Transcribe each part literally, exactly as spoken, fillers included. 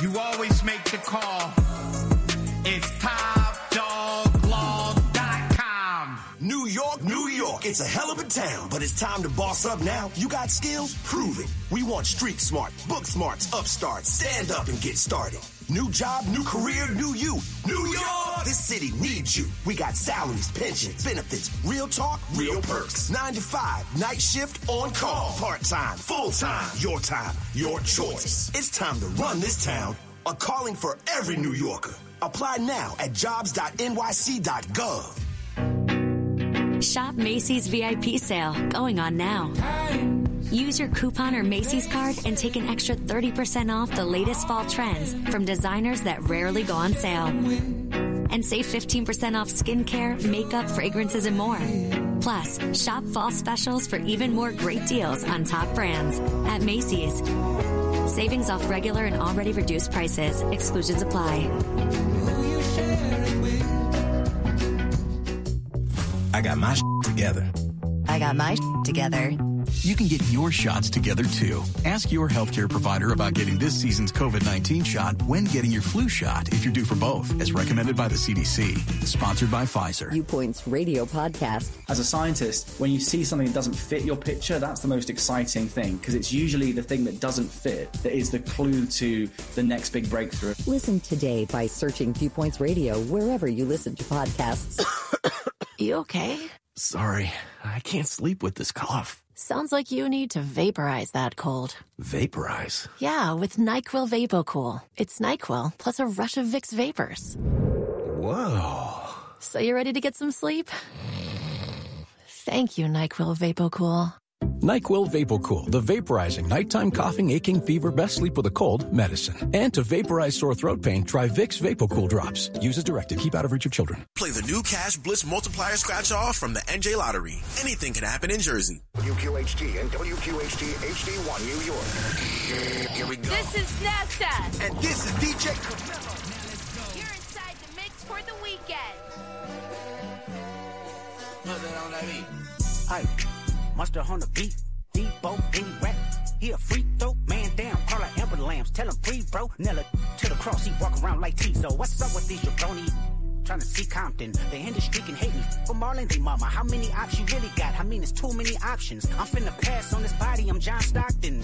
you always make the call. It's top dog law dot com. New York, New York, it's a hell of a town, but it's time to boss up now. You got skills? Prove it. We want street smart, book smarts, upstarts, stand up and get started. New job, new career, new you. New York! This city needs you. We got salaries, pensions, benefits, real talk, real perks. Nine to five, night shift, on call, part-time, full-time, your time, your choice. It's time to run this town. A calling for every New Yorker. Apply now at jobs dot N Y C dot gov. Shop Macy's V I P sale going on now. Use your coupon or Macy's card and take an extra thirty percent off the latest fall trends from designers that rarely go on sale. And save fifteen percent off skincare, makeup, fragrances, and more. Plus, shop fall specials for even more great deals on top brands at Macy's. Savings off regular and already reduced prices. Exclusions apply. I got my shit together. I got my shit together. You can get your shots together, too. Ask your healthcare provider about getting this season's COVID nineteen shot when getting your flu shot if you're due for both, as recommended by the C D C. Sponsored by Pfizer. Viewpoints Radio Podcast. As a scientist, when you see something that doesn't fit your picture, that's the most exciting thing, because it's usually the thing that doesn't fit that is the clue to the next big breakthrough. Listen today by searching Viewpoints Radio wherever you listen to podcasts. You okay? Sorry, I can't sleep with this cough. Sounds like you need to vaporize that cold. Vaporize? Yeah, with NyQuil VapoCool. It's NyQuil plus a rush of Vicks vapors. Whoa. So you ready to get some sleep? Thank you, NyQuil VapoCool. NyQuil VapoCool, the vaporizing nighttime coughing, aching, fever, best sleep with a cold medicine. And to vaporize sore throat pain, try Vicks VapoCool drops. Use as directed. Keep out of reach of children. Play the new Cash Blitz multiplier scratch off from the N J Lottery. Anything can happen in Jersey. W Q H T and W Q H T H D one New York. Here we go. This is NASA. And this is D J. You're inside the mix for the weekend. Put that on that beat. Hi. Mustard on the beat, Debo, any rap. He a free throw, man down, call like Amber Lambs. Tell him free, bro. Nella to the cross, he walk around like Tizo. What's up with these jabroni? Trying to see Compton. They in the street can hate me. For Marlon, they mama. How many options you really got? I mean, it's too many options. I'm finna pass on this body, I'm John Stockton.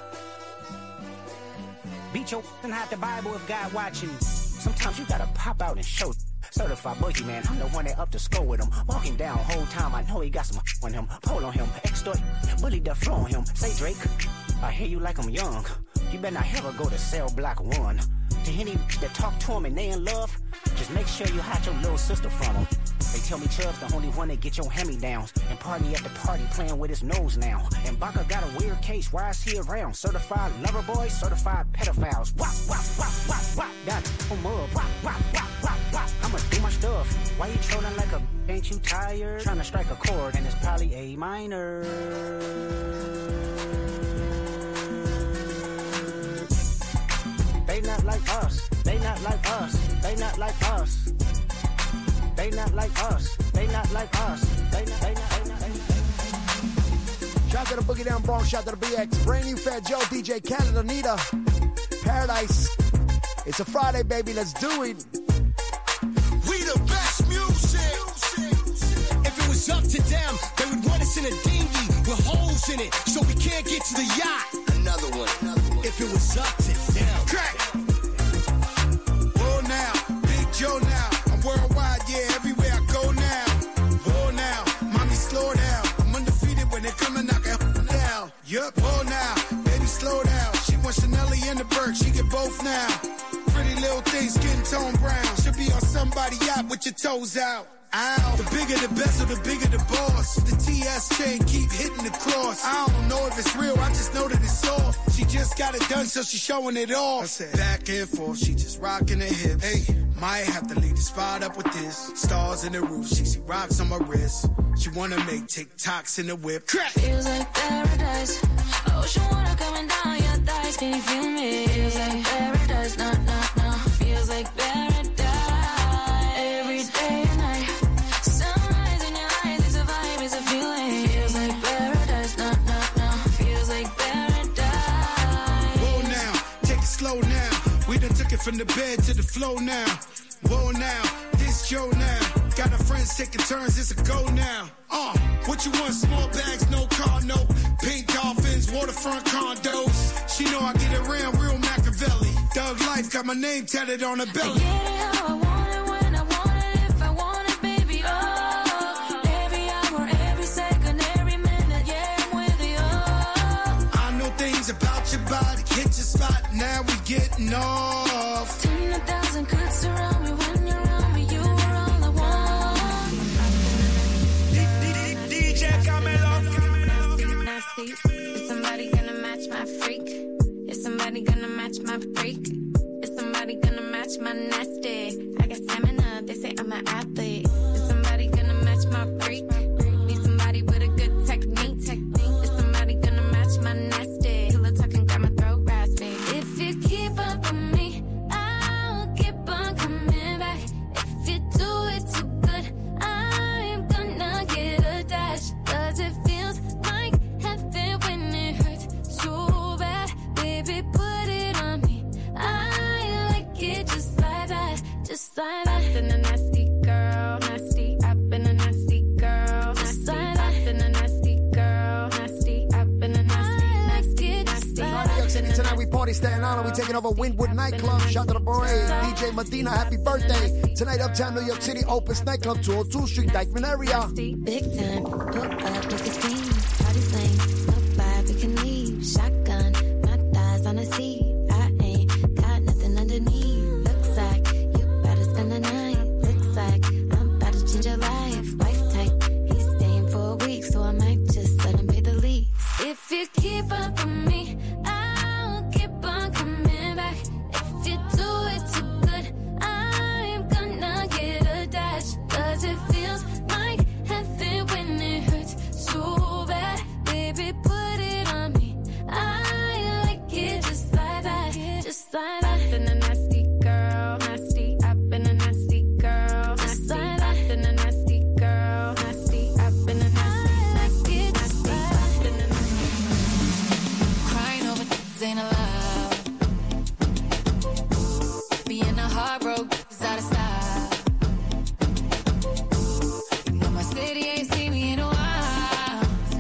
Beat your and hide the Bible if God watching. Sometimes you gotta pop out and show. Certified boogeyman, I'm the one that up to score with him. Walking down whole time, I know he got some on him. Pull on him, extort, bully the flow on him. Say Drake, I hear you like I'm young. You better not ever go to cell block one. To any that talk to him and they in love, just make sure you hide your little sister from him. They tell me Chubb's the only one that get your hand-me-downs. And party at the party playing with his nose now. And Baca got a weird case, why is he around? Certified lover boys, certified pedophiles. Wop, wop, wop, wop, wop. Got him up, wop, wop, wop, wop, wop. I'ma do my stuff. Why you trolling like a ain't you tired? Trying to strike a chord and it's probably A minor. They not like us, they not like us, they not like us. They not like us, they not like us, they not, they not, they not, they not. Shout out to the Boogie Down Bronx, shout out to the B X, Brand New Fat Joe, D J Canada, Nita, Paradise. It's a Friday, baby, let's do it. We the best music. If it was up to them, they would want us in a dinghy with holes in it, so we can't get to the yacht. Another one. Another one. If it was up to them. Crack. Whoa now, Big Joe now. I'm worldwide, yeah, everywhere I go now. Whoa now, mommy slow down. I'm undefeated when they come and knock it down. Yup, whoa now, baby slow down. She wants Chanelli and the Burke, she get both now. Pretty little thing, skin tone brown. Should be on somebody yacht with your toes out. Ow. The bigger the bezel, the bigger the boss. The T S chain keep hitting the cross. I don't know if it's real, I just know that it's soft. She just got it done, so she showing it off. I said, back and forth, she just rocking her hips. Hey, might have to leave the spot up with this. Stars in the roof, she see rocks on my wrist. She wanna make TikToks in the whip. Crack. Feels like paradise. Ocean water coming down your thighs. Can you feel me? Feels like paradise. Nah, nah, nah. Feels like paradise. Every day and night. Sunrise in your eyes. It's a vibe, it's a feeling. Feels like paradise. Nah, nah, nah. Feels like paradise. Whoa now, take it slow now. We done took it from the bed to the floor now. Whoa now, this Joe now. Got our friends taking turns, it's a go now. Uh, what you want? Small bags, no car, no. Pink dolphins, waterfront condos. She know I get around real Machiavelli. Doug Life got my name tatted on her belly. I get it how I want it, when I want it, if I want it, baby, oh. Every hour, every second, every minute, yeah, I'm with you, oh. I know things about your body, hit your spot, now we getting off. Ten a thousand could surround me when you're around me, you are all I want. D J Camelo. Nasty. Is somebody gonna match my freak? Is somebody gonna match my freak? Is somebody gonna match my nasty? I got stamina, they say I'm an athlete. Is somebody gonna match my freak? Need somebody with a good technique. Is somebody gonna match my nasty? Pillow talking got my throat raspy. If you keep up with me, I'll keep on coming back. If you do it too good, I'm gonna get attached. Cause it feels like heaven when it hurts so bad. Baby, put it on me. I like it just like that, just like that. I've been a nasty girl, nasty. I've been a nasty girl, nasty. I've been a nasty girl, nasty. I've been a nasty, nasty, nasty. New York City tonight, we party Staten Island. We taking over Wynwood Nightclub. Shout to the parade. D J Medina, happy birthday. Tonight, Uptown New York City, Opus Nightclub, two oh two Street, Dykeman area. Big time, pull up, make a scene. Party slang, no vibe, we can leave. Shotgun, my thighs on the seat. I ain't got nothing underneath. Looks like you better spend the night. Looks like I'm about to change your life. Wife type, he's staying for a week, so I might just let him pay the lease. If you keep up with me, I'll keep on coming back. If you do it too good, I'm gonna get attached. Cause it feels like heaven when it hurts so bad. Baby, put it on me. I like it just like that, just like that. I've been a nasty girl, nasty. I've been a nasty girl, nasty. I've been a nasty girl, nasty. I've been a nasty, nasty, nasty. I've been a nasty. Crying over things ain't allowed. Being a heartbroken is out of style. You know my city ain't seen me in a while.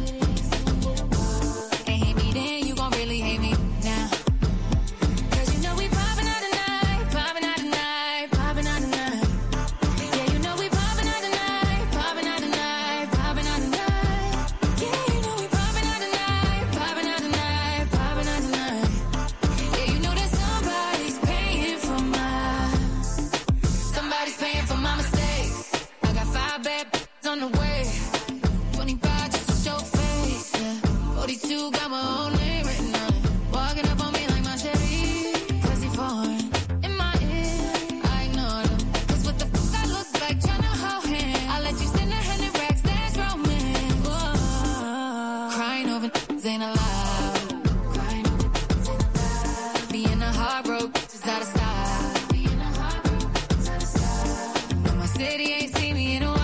Ain't hate me then, you gon' really hate me now. Cause you know we poppin' out tonight, poppin' out tonight, poppin' out tonight. Yeah, you know we poppin' out tonight, poppin' out tonight, poppin' out tonight. Yeah, you know we poppin' out tonight, poppin' out tonight, poppin' out tonight. Yeah, you know that somebody's paying for my, somebody's paying for my mistakes. I got five bad b****s on the way, twenty-five just to show face. Yeah, forty-two got my own name written on it. Walking up on me like my cherry, cause he foreign. In my ear, I ignored him. Cause what the fuck I look like tryna hold him. I let you send a hundred racks, that's romance. Whoa. Crying over things ain't allowed. Crying over things ain't allowed. Being a heartbroken is out of style. Being a heartbroken is out of style. But my city ain't seen me in a while.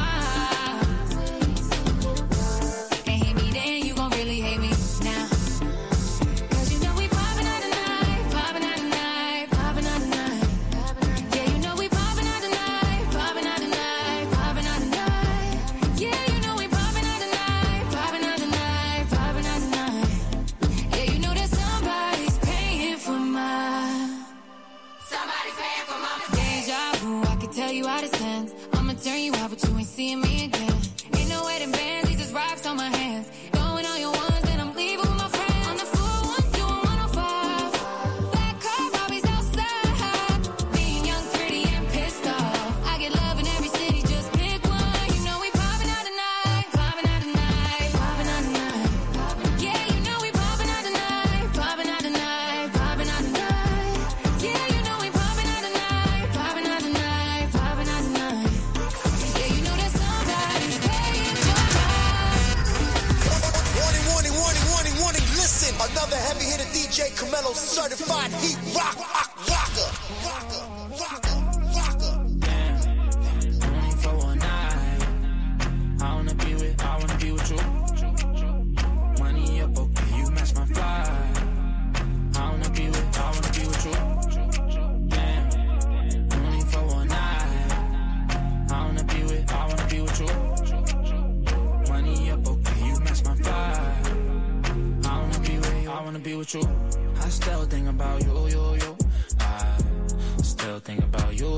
Ain't hate me then, you gon' really hate me now. Cause you know we poppin' out tonight, poppin' out tonight, poppin' out tonight. Yeah, you know we poppin' out tonight, poppin' out tonight, poppin' out tonight. Yeah, you know we poppin' out tonight, poppin' out tonight, poppin' out tonight. Yeah, you know that somebody's paying for my, somebody's paying for my deja vu. I can tell you how this ends. I'ma turn you out, but you ain't seeing me again. Ain't no wedding bands, these is rocks on my hands. Going on your ones, then I'm leaving with my friends. On the floor, one, two, and one oh five. Black car, Bobby's outside. Being young, pretty, and pissed off. I get love in every city, just pick one. You know we poppin' out tonight, poppin' out tonight, poppin' out tonight. Yeah, you know we poppin' out tonight, poppin' out tonight, poppin' out tonight. Yeah, you know we poppin' out tonight, poppin' out tonight, poppin' out tonight. Yeah, you know that somebody's paying for Warning, warning, warning, warning, warning. Listen, another heavy hitter D J Camelo, certified heat rock, rock, rocker. Rocker, rocker, rocker. Only for one night. I wanna be with, I wanna be with you. Money up, okay, you match my fly. I wanna be with, I wanna be with you.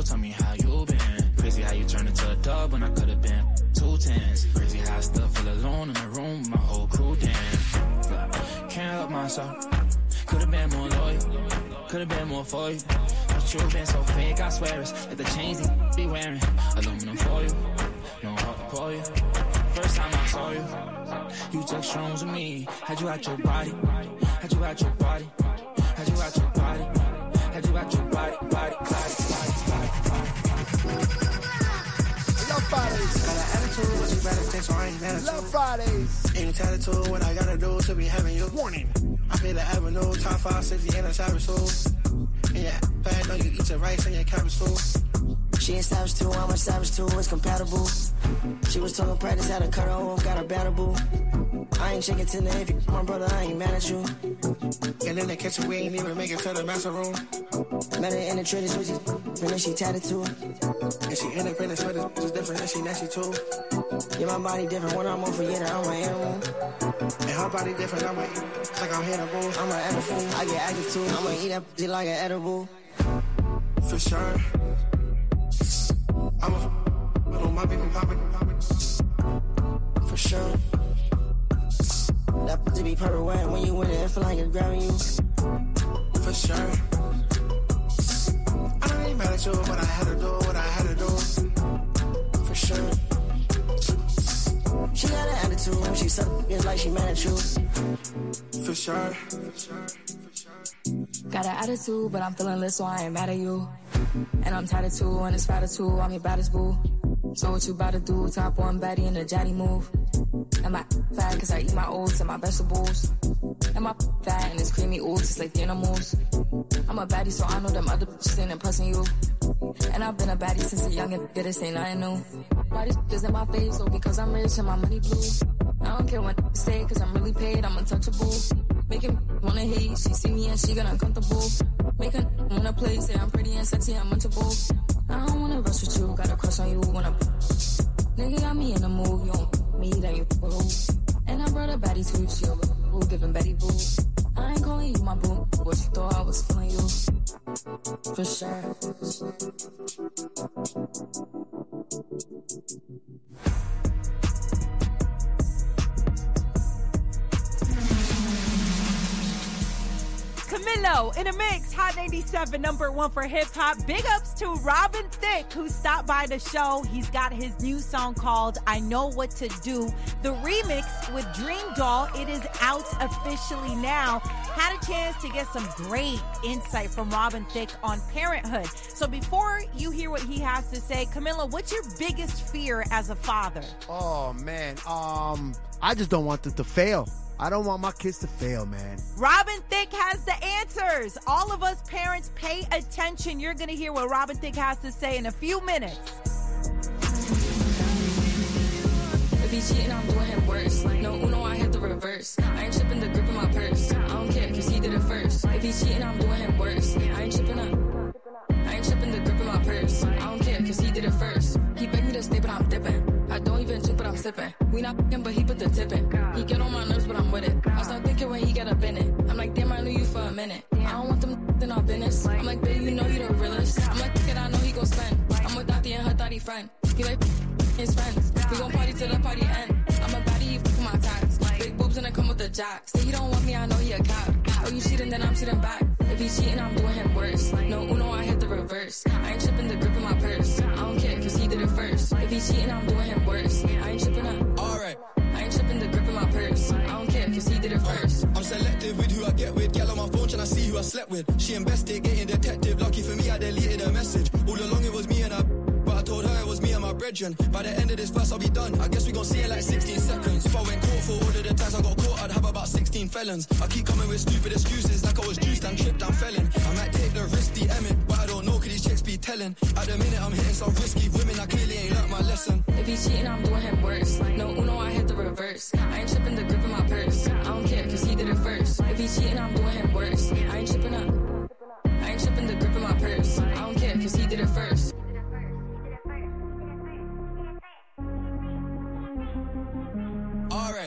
you, tell me how you been. Crazy how you turned into a dub when I could've been two tens. Crazy how I still feel alone in the room with my whole crew dance. But can't help myself. Could've been more loyal, could've been more for you. But you've been so fake, I swear it's like the chains you be wearing. Aluminum for you, no heart to pour you. First time I saw you, you took shrooms with me. Had you at your body, had you at your body, had you at your body, had you at your body, body, body, body, body, body. Love Fridays. Got an attitude, but you better think so I ain't mad at you. Love Fridays. Ain't tattooed, what I gotta do to be having you. Warning. I pay the avenue, top five sixty in a savage soul. Yeah, bad, know you eat your rice and your cabbage too. She ain't savage too, I'm a savage too, it's compatible. She was talking practice, had to cut her off, got her battable. I ain't chicken tender, if you my brother, I ain't mad at you. And in the kitchen, we ain't even make it to the master room. Met her in the trading switches, finish she tatted too. And she independent, so it's different, and she nasty too. Yeah, my body different, when I'm over here, I'm an animal. And her body different, I'm a, like I'm Hannibal. I'm an edible, I get active too, I'ma eat that shit like an edible. For sure. I'm a, I know my baby poppin', poppin'. For sure. That pussy be purple wet when you in it, it feel like it's grabbing you. For sure. I don't ain't mad at you, but I had to do what I had to do. For sure. She got an attitude, she suck it like she mad at you. For sure. Got an attitude, but I'm feeling lit, so I ain't mad at you. And I'm tired of two, and it's fatter too, I'm your baddest boo. So what you about to do? Top one baddie in the jatty move. Am I fat cause I eat my oats and my vegetables? Am I fat and it's creamy oats, it's like the animals? I'm a baddie, so I know them other bitches ain't impressing you. And I've been a baddie since a youngin', get this ain't nothing new. Why this is in my face, oh because I'm rich and my money blue. I don't care what they say cause I'm really paid, I'm untouchable. Make him wanna hate, she see me and she get uncomfortable. Make her wanna play, say I'm pretty and sexy and munchable. I don't wanna rush with you, got a crush on you when I'm nigga got me in the mood, you don't me, then you boo. And I brought a baddie to the chill, boo, giving Betty boo. I ain't calling you my boo, but you thought I was feeling you. For sure. Camilo in a mix, Hot ninety-seven, number one for hip hop. Big ups to Robin Thicke, who stopped by the show. He's got his new song called I Know What to Do. The remix with Dream Doll, it is out officially now. Had a chance to get some great insight from Robin Thicke on parenthood. So before you hear what he has to say, Camilo, what's your biggest fear as a father? Oh, man. Um, I just don't want them to fail. I don't want my kids to fail, man. Robin Thicke has the answers. All of us parents, pay attention. You're going to hear what Robin Thicke has to say in a few minutes. If he cheating, I'm doing him worse. No Uno, I hit the reverse. I ain't tripping the grip in my purse. I don't care, cause he did it first. If he cheating, I'm doing him worse. I ain't tripping up. I ain't tripping the grip in my purse. I don't care, cause he did it first. He begged me to stay, but I'm dipping. I don't even drink, but I'm sipping. We not f***ing, but he put the tip in. He get on my nerves, but I'm with it. I start thinking when he get up in it. I'm like, damn, I knew you for a minute. I don't want them in our business. I'm like, babe, you know you the realest. I'm like, kid, I know he gon' spend. I'm with Dottie and her thotty friend. He like his friends. We gon' party till the party end. I'm a baddie, he f***ing my tats. Big boobs and I come with the jack. Say he don't want me, I know he a cop. Oh, you cheating, then I'm cheating back. If he cheating, I'm doing him worse. No Uno, I hit the reverse. I ain't tripping the grip in my purse. I don't care, cause he did it first. If he cheating, I'm doing him worse. I ain't tripping up. Alright. I ain't tripping the grip in my purse. I don't care, cause he did it first. I'm selective with who I get with. Girl on my phone, tryna see who I slept with. She investigating detective. Lucky for me, I deleted her message. All along it was me and her, but I told her it was me and my brethren. By the end of this verse, I'll be done. I guess we gon' see it like sixteen seconds. If I went court for all of the times I got caught, I'd have about sixteen felons. I keep coming with stupid excuses, like I was juiced and tripped and felon. I might take the risk, the Emmett, but I don't know, cause these chicks be telling. At the minute, I'm hitting some risky women, I clearly ain't learnt my lesson. If he cheating, I'm doing him worse. No Uno, I hit the reverse. I ain't tripping the grip in my purse. I don't care, cause he did it first. If he cheating, I'm doing him worse. I ain't tripping up. I ain't tripping the grip in my purse. I don't care, cause he did it first. Alright.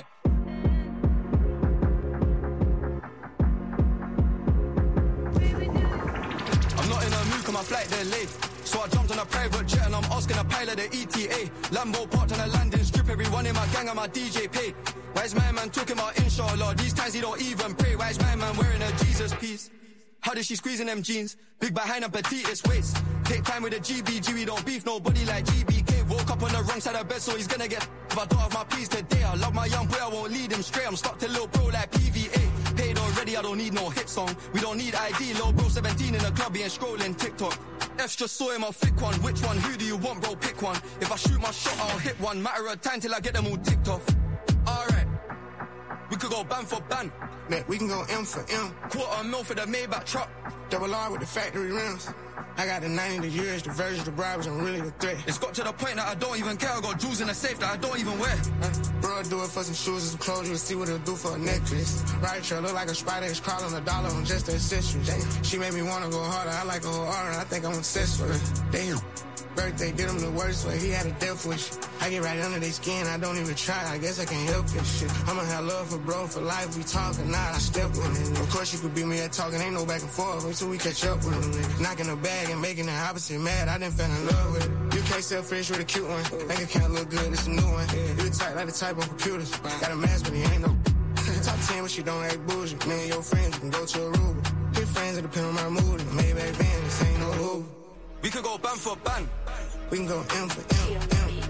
I'm not in a mood, cause my flight delayed. So I I jumped on a private jet and I'm asking a pilot the E T A. Lambo parked on a landing strip, everyone in my gang and my D J paid. Why's my man talking about inshallah? These times he don't even pray. Why's my man wearing a Jesus piece? How did she squeeze in them jeans? Big behind and petitest waist. Take time with a G B G, we don't beef nobody like G B K. Woke up on the wrong side of bed, so he's gonna get if I don't have my peace today. I love my young boy, I won't lead him straight. I'm stuck to little bro like P V A. Paid already, I don't need no hit song. We don't need I D, little bro seventeen in the club, he ain't scrolling TikTok. F's just saw him, I'll flick one. Which one? Who do you want, bro? Pick one. If I shoot my shot, I'll hit one. Matter of time till I get them all ticked off. Alright, we could go ban for ban. That we can go M for M. Quarter mil for the Maybach truck. Double R with the factory rims. I got the ninety, the years, the versions, the bribes, and really the threat. It's got to the point that I don't even care. I got jewels in the safe that I don't even wear. Uh, bro, do it for some shoes and some clothes. You'll see what it'll do for a necklace. Right, sure, look like a spider. It's crawling a dollar on just the accessories. Damn. She made me want to go harder. I like a whole R, and I think I'm obsessed with her. Damn. Birthday did him the worst way. He had a death wish. I get right under their skin. I don't even try. I guess I can't help this shit. I'ma have love for bro for life. We talking now. I step with it. Of course you could beat me at talking. Ain't no back and forth. Wait till we catch up with them. Nigga. Knocking the bag and making the opposite mad. I didn't fall in love with it. You can't sell fish with a cute one. Bank account look good. It's a new one. You tight like the type of computers. Got a mask, but he ain't no. Top ten, but she don't act bougie. Me and your friends, you can go to Aruba. Your friends, it depend on my mood. Maybe back then, this ain't no Uber. We could go ban for ban. We can go M for M, M, M,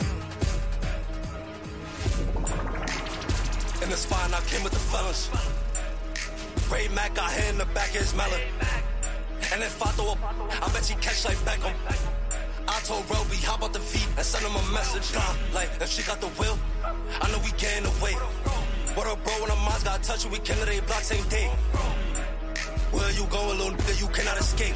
M. In the spine, I came with the fellas. Ray Mac got hit in the back of his melon. And if I throw up, I bet you catch like Beckham. I told Roby, hop out the feet and send him a message. Nah, like, if she got the will, I know we getting away. What up, bro, when the moms got touch you, we kill it, they block same day. Where you going, little nigga, you cannot escape.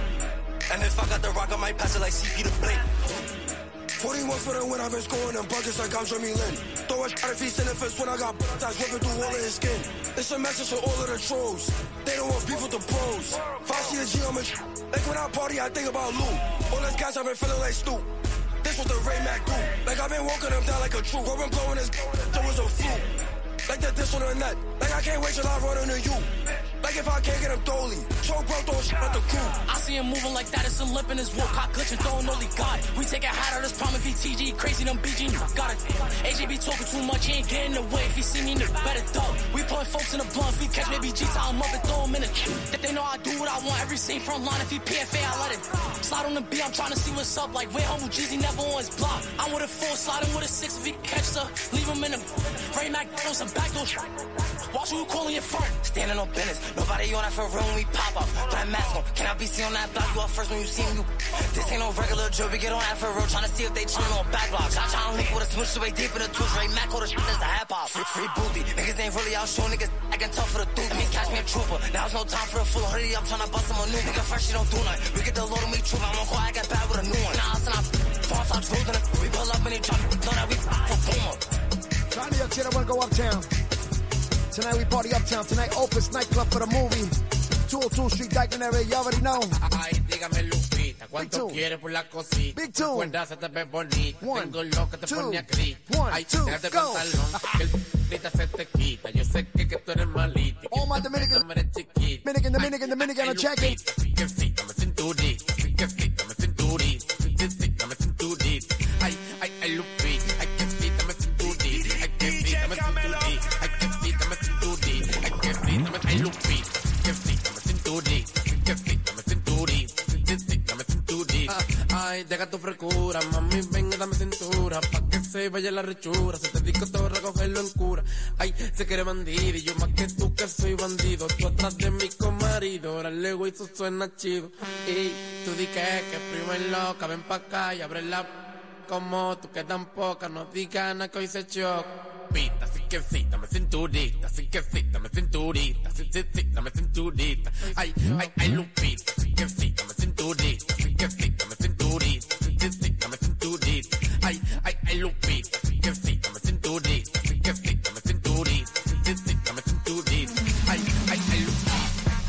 And if I got the rock, I might pass it like C P to Blake. forty-one for the win, I've been scoring them buckets like I'm Jeremy Lin. Throw a shot if he's in the fist when I got ties whipping through all of his skin. It's a message to all of the trolls. They don't want beef with the pros. If I see a G, I'm a like when I party, I think about Lou. All those guys I've been feeling like Stu. This was the Ray Mac do. Like I've been walking them down like a troop. I've been blowing his there was a flu. Like the diss on the net. Like I can't wait till I run into you. Like if I can't get him dolly. Choke bro, throw shit at the crew. I see him moving like that, it's a lip in his walk. Hot glitching, throwing only God. We take a hat out of this problem if he T G. Crazy, them B G. Got it. A J be talking too much, he ain't getting away. If he see me, nigga, better duck. We pulling folks in the blunt. If we catch baby G, tie him up and throw him in a That they know I do what I want. Every scene front line. If he P F A, I let it slide on the B. I'm trying to see what's up. Like, where humble Jeezy never on his block. I'm with a four, sliding with a six. If he catch her, leave him in the Ray Mac, throw some backdoor. Watch who you calling your friend. Standing on business. Nobody on that for room, we pop up. Black mask on. Can I be seen on that block? You up first when you see me. This ain't no regular job. We get on that for road. Trying to see if they chillin' on back blocks. I try to link with a switch way deep in the twitch. Ray Mac all the shit that's a hip hop. Free, free booty. Niggas ain't really out showing niggas. I can tell for the dude. Me catch me a trooper. Now it's no time for a full hoodie. I'm trying to bust him a new nigga. Fresh, she don't do nothing. We get the load of me trooper. I'm on call. I got bad with a new one. Nah, listen, I'm false. I'm true. We pull up and they try to know that we perform. Trying to New York City, I wanna go uptown. Tonight we party uptown. Tonight Opus nightclub for the movie. two oh two Street, Dyckman area. You already know. Ay, dígame Lupita, ¿cuánto quieres por la cosita? Big two. Cuenta se te ve bonita. One, Tengo loco, te two, pone a grita. one, Ay, two, déjate go. pantalón, que el grita se te quita. Yo sé que, que tú eres malita. All my Dominican, Dominican, Dominican, Dominican, check it. Sí que sí, dame cinturita. Sí que sí, dame cinturita. Sí que sí, dame cinturita. Ay, ay, ay, Lupita. Ay, que sí, dame cinturita. Ay, que sí, dame cinturita. Ay, que sí, dame cinturita. Ay, que sí, dame, ay, Lupita. Que sí, dame cinturita. Que sí, dame cinturita. Sí, sí, dame cinturita. Ay, deja tu frescura, mami, ven y dame cintura. Pa' que se vaya la rechura. Si te digo todo, recogerlo en cura. Ay, se quiere bandido. Y yo más que tú que soy bandido. Tú atrás de mi comarido. Ahora el ego y eso suena chido. Y tú di que, que primo es loca. Ven pa' acá y abre la... Como tú que tan poca. No digas nada que hoy se choca. Pita, sí que sí, dame cinturita. Sí que sí, dame cinturita. Sí, sí, sí, dame cinturita. Ay, ay, ay, Lupita. Sí que sí, dame cinturita. Sí que sí, dame cinturita. Sí, sí, sí, dame cinturita. Ay, ay, ay, Lupita. Sí que sí, dame cinturita. Sí que sí, dame cinturita. Sí, sí, sí, dame cinturita. Ay, ay, ay, Lupita.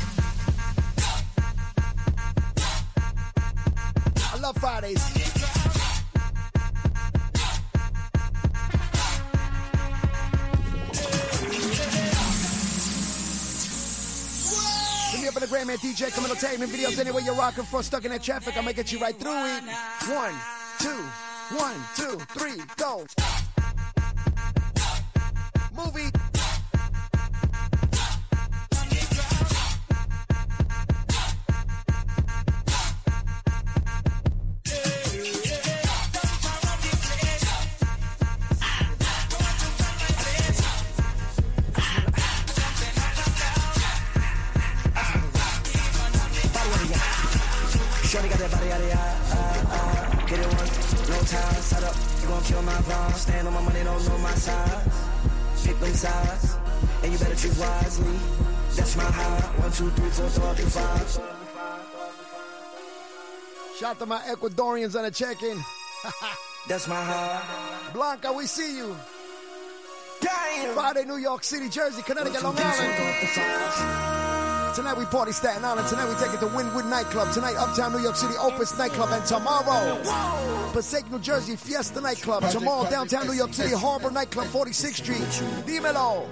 I love Fridays. Instagram at D J Camilo Entertainment. Videos anywhere you're rocking from. Stuck in that traffic, I'm gonna get you right through it. One, two, one, two, three, go. Movie. Shorty got that body out of ya, uh, uh, get it once, no time, set up, you gon' kill my vibe, stand on my money, don't know my size, pick them sides, and you better choose wisely, that's my high, one, two, three, four, four, three, five. Shout out to my Ecuadorians on the check-in. That's my high. Blanca, we see you. Damn. Friday, New York City, Jersey, Connecticut, Long Island. Tonight we party Staten Island. Tonight we take it to Wynwood Nightclub. Tonight Uptown New York City Opus Nightclub. And tomorrow, Passaic, New Jersey Fiesta Nightclub. Tomorrow downtown New York City Harbor Nightclub, forty-sixth Street. Dímelo.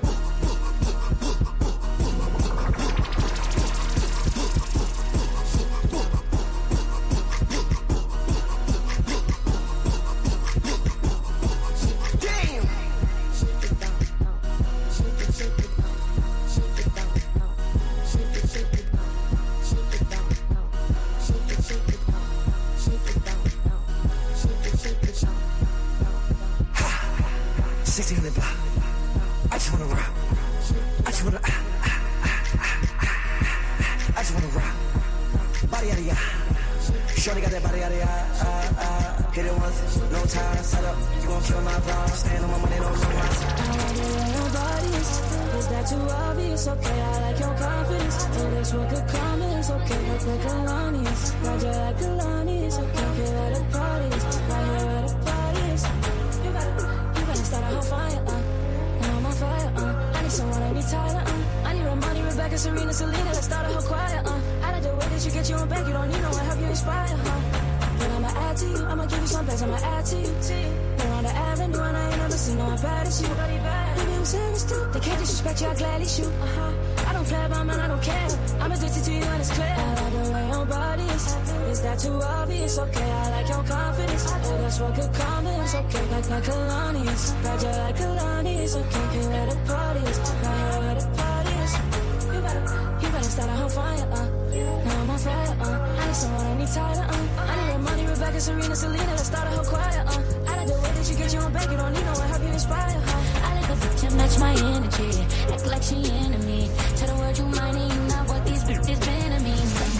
sixteen hundred block. I just wanna rock. I just wanna. Ah, ah, ah, ah, ah. I just wanna rock. Body out of ya. Shorty got that body out of ya. Uh, uh, hit it once, no time. Set up, you gon' kill my vibe. Stand on my money, don't know my side. I like the way your body is. Is that too obvious? Okay, I like your confidence. And that's what could come is okay. Look like Alani's. Ride you like Alani's. Okay, here at the parties. Right here at the parties. You better, you better start a whole fire, uh. Now I'm on fire, uh. I need someone, I need Tyler, uh. I need Ramani, Rebecca, Serena, Selena. Let's start a whole choir, uh. I like the way that you get your own bank. You don't need no one, help you inspire, huh? But I'ma add to you, I'ma give you some bets, I'ma add to you. You're on the avenue and I ain't never seen no one bad as you. Baby, I'm serious too. They can't disrespect you, I gladly shoot. Uh-huh. I don't play about man, I don't care. I'm addicted to you and it's clear. I like the way your body is. Is that too obvious? Okay, I like your confidence. Oh, that's what could come is okay. Like like Kalani's. Ride you like Kalani's. Okay, here at the parties. Right here at the parties. You better, you better start a whole fire, uh. Now I'm on fire, uh. I need someone, I need Tyler, uh. I need Ramani, Rebecca, Serena, Selena. Let's start a whole choir, uh. I like the way that you get your own bank. You don't need no one, help you inspire, huh? I like a bitch that match my energy. Act like she into me. Tell the world you mine and you not what these bitches been to me.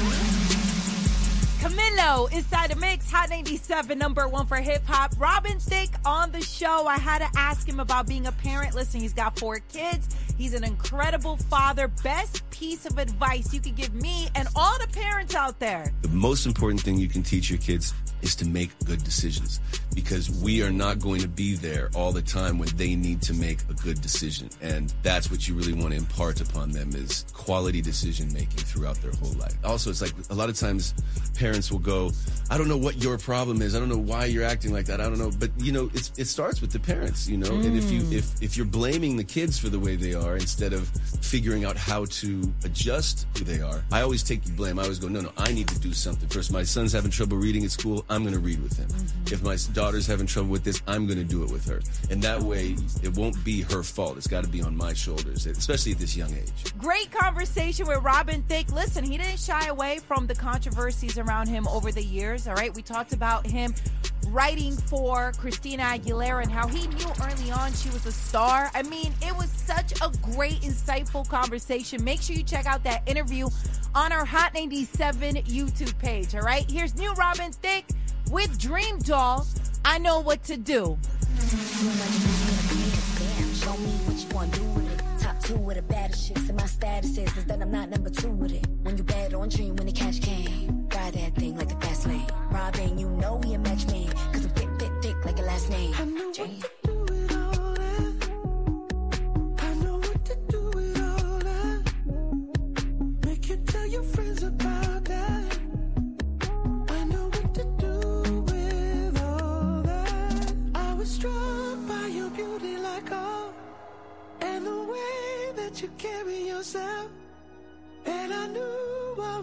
Camilo inside the mix, Hot ninety-seven, number one for hip hop. Robin Thicke on the show. I had to ask him about being a parent. Listen, he's got four kids. He's an incredible father. Best piece of advice you could give me and all the parents out there. The most important thing you can teach your kids is to make good decisions, because we are not going to be there all the time when they need to make a good decision. And that's what you really want to impart upon them, is quality decision making throughout their whole life. Also, it's like a lot of times parents will go, I don't know what your problem is. I don't know why you're acting like that. I don't know. But, you know, it's, it starts with the parents, you know, mm. and if you, if, if you're blaming the kids for the way they are instead of figuring out how to adjust who they are, I always take the blame. I always go, no, no, I need to do something first. My son's having trouble reading at school. I'm going to read with him. Mm-hmm. If my daughter's having trouble with this, I'm going to do it with her. And that way, it won't be her fault. It's got to be on my shoulders, especially at this young age. Great conversation with Robin Thicke. Listen, he didn't shy away from the controversies around him over the years, all right? We talked about him writing for Christina Aguilera and how he knew early on she was a star. I mean, it was such a great, insightful conversation. Make sure you check out that interview on our Hot ninety-seven YouTube page, all right? Here's new Robin Thicke with Dream Doll, I Know What to Do. Show me what you want to do with it. Top two with the baddest chicks, and my status is, is that I'm not number two with it. When you bet on Dream, when the cash came, ride that thing like the fast lane. Robin, you know we a match made, cause I'm thick, thick, thick like a last name. I know Dream. What to do with all that. I know what to do with all that. Make you tell your friends about that. I know what to do with all that. I was struck by your beauty like gold, and the way that you carry yourself. And I knew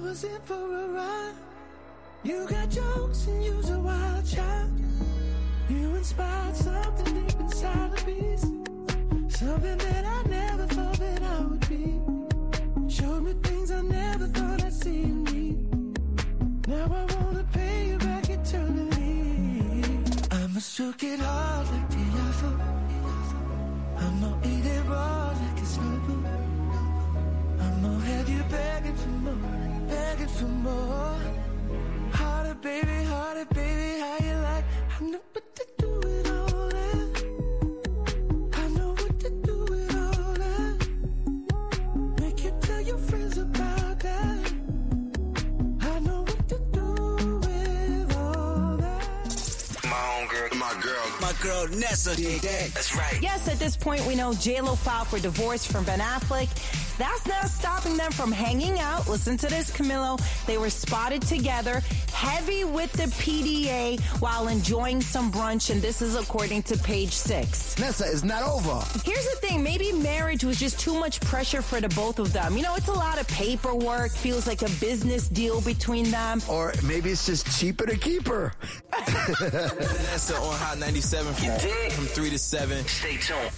was in for a ride. You got jokes and you's a wild child. You inspired something deep inside of me. Something that I never thought that I would be. Showed me things I never thought I'd see in me. Now I wanna pay you back eternally. I'ma shook it hard like the apple. I'ma eat it raw like a snowball. I'ma have you begging for more, begging for more. Harder, baby, harder, baby, how you like? I know what to do with all that. I know what to do with all that. Make you tell your friends about that. I know what to do with all that. My own girl, my girl, my girl Nessa. That's right. Yes, at this point, we know J-Lo filed for divorce from Ben Affleck. That's not stopping them from hanging out. Listen to this, Camilo. They were spotted together, heavy with the P D A while enjoying some brunch, and this is according to Page Six. Nessa is not over. Here's the thing. Maybe marriage was just too much pressure for the both of them. You know, it's a lot of paperwork. Feels like a business deal between them. Or maybe it's just cheaper to keep her. Nessa on Hot ninety-seven from, from three to seven. Stay tuned.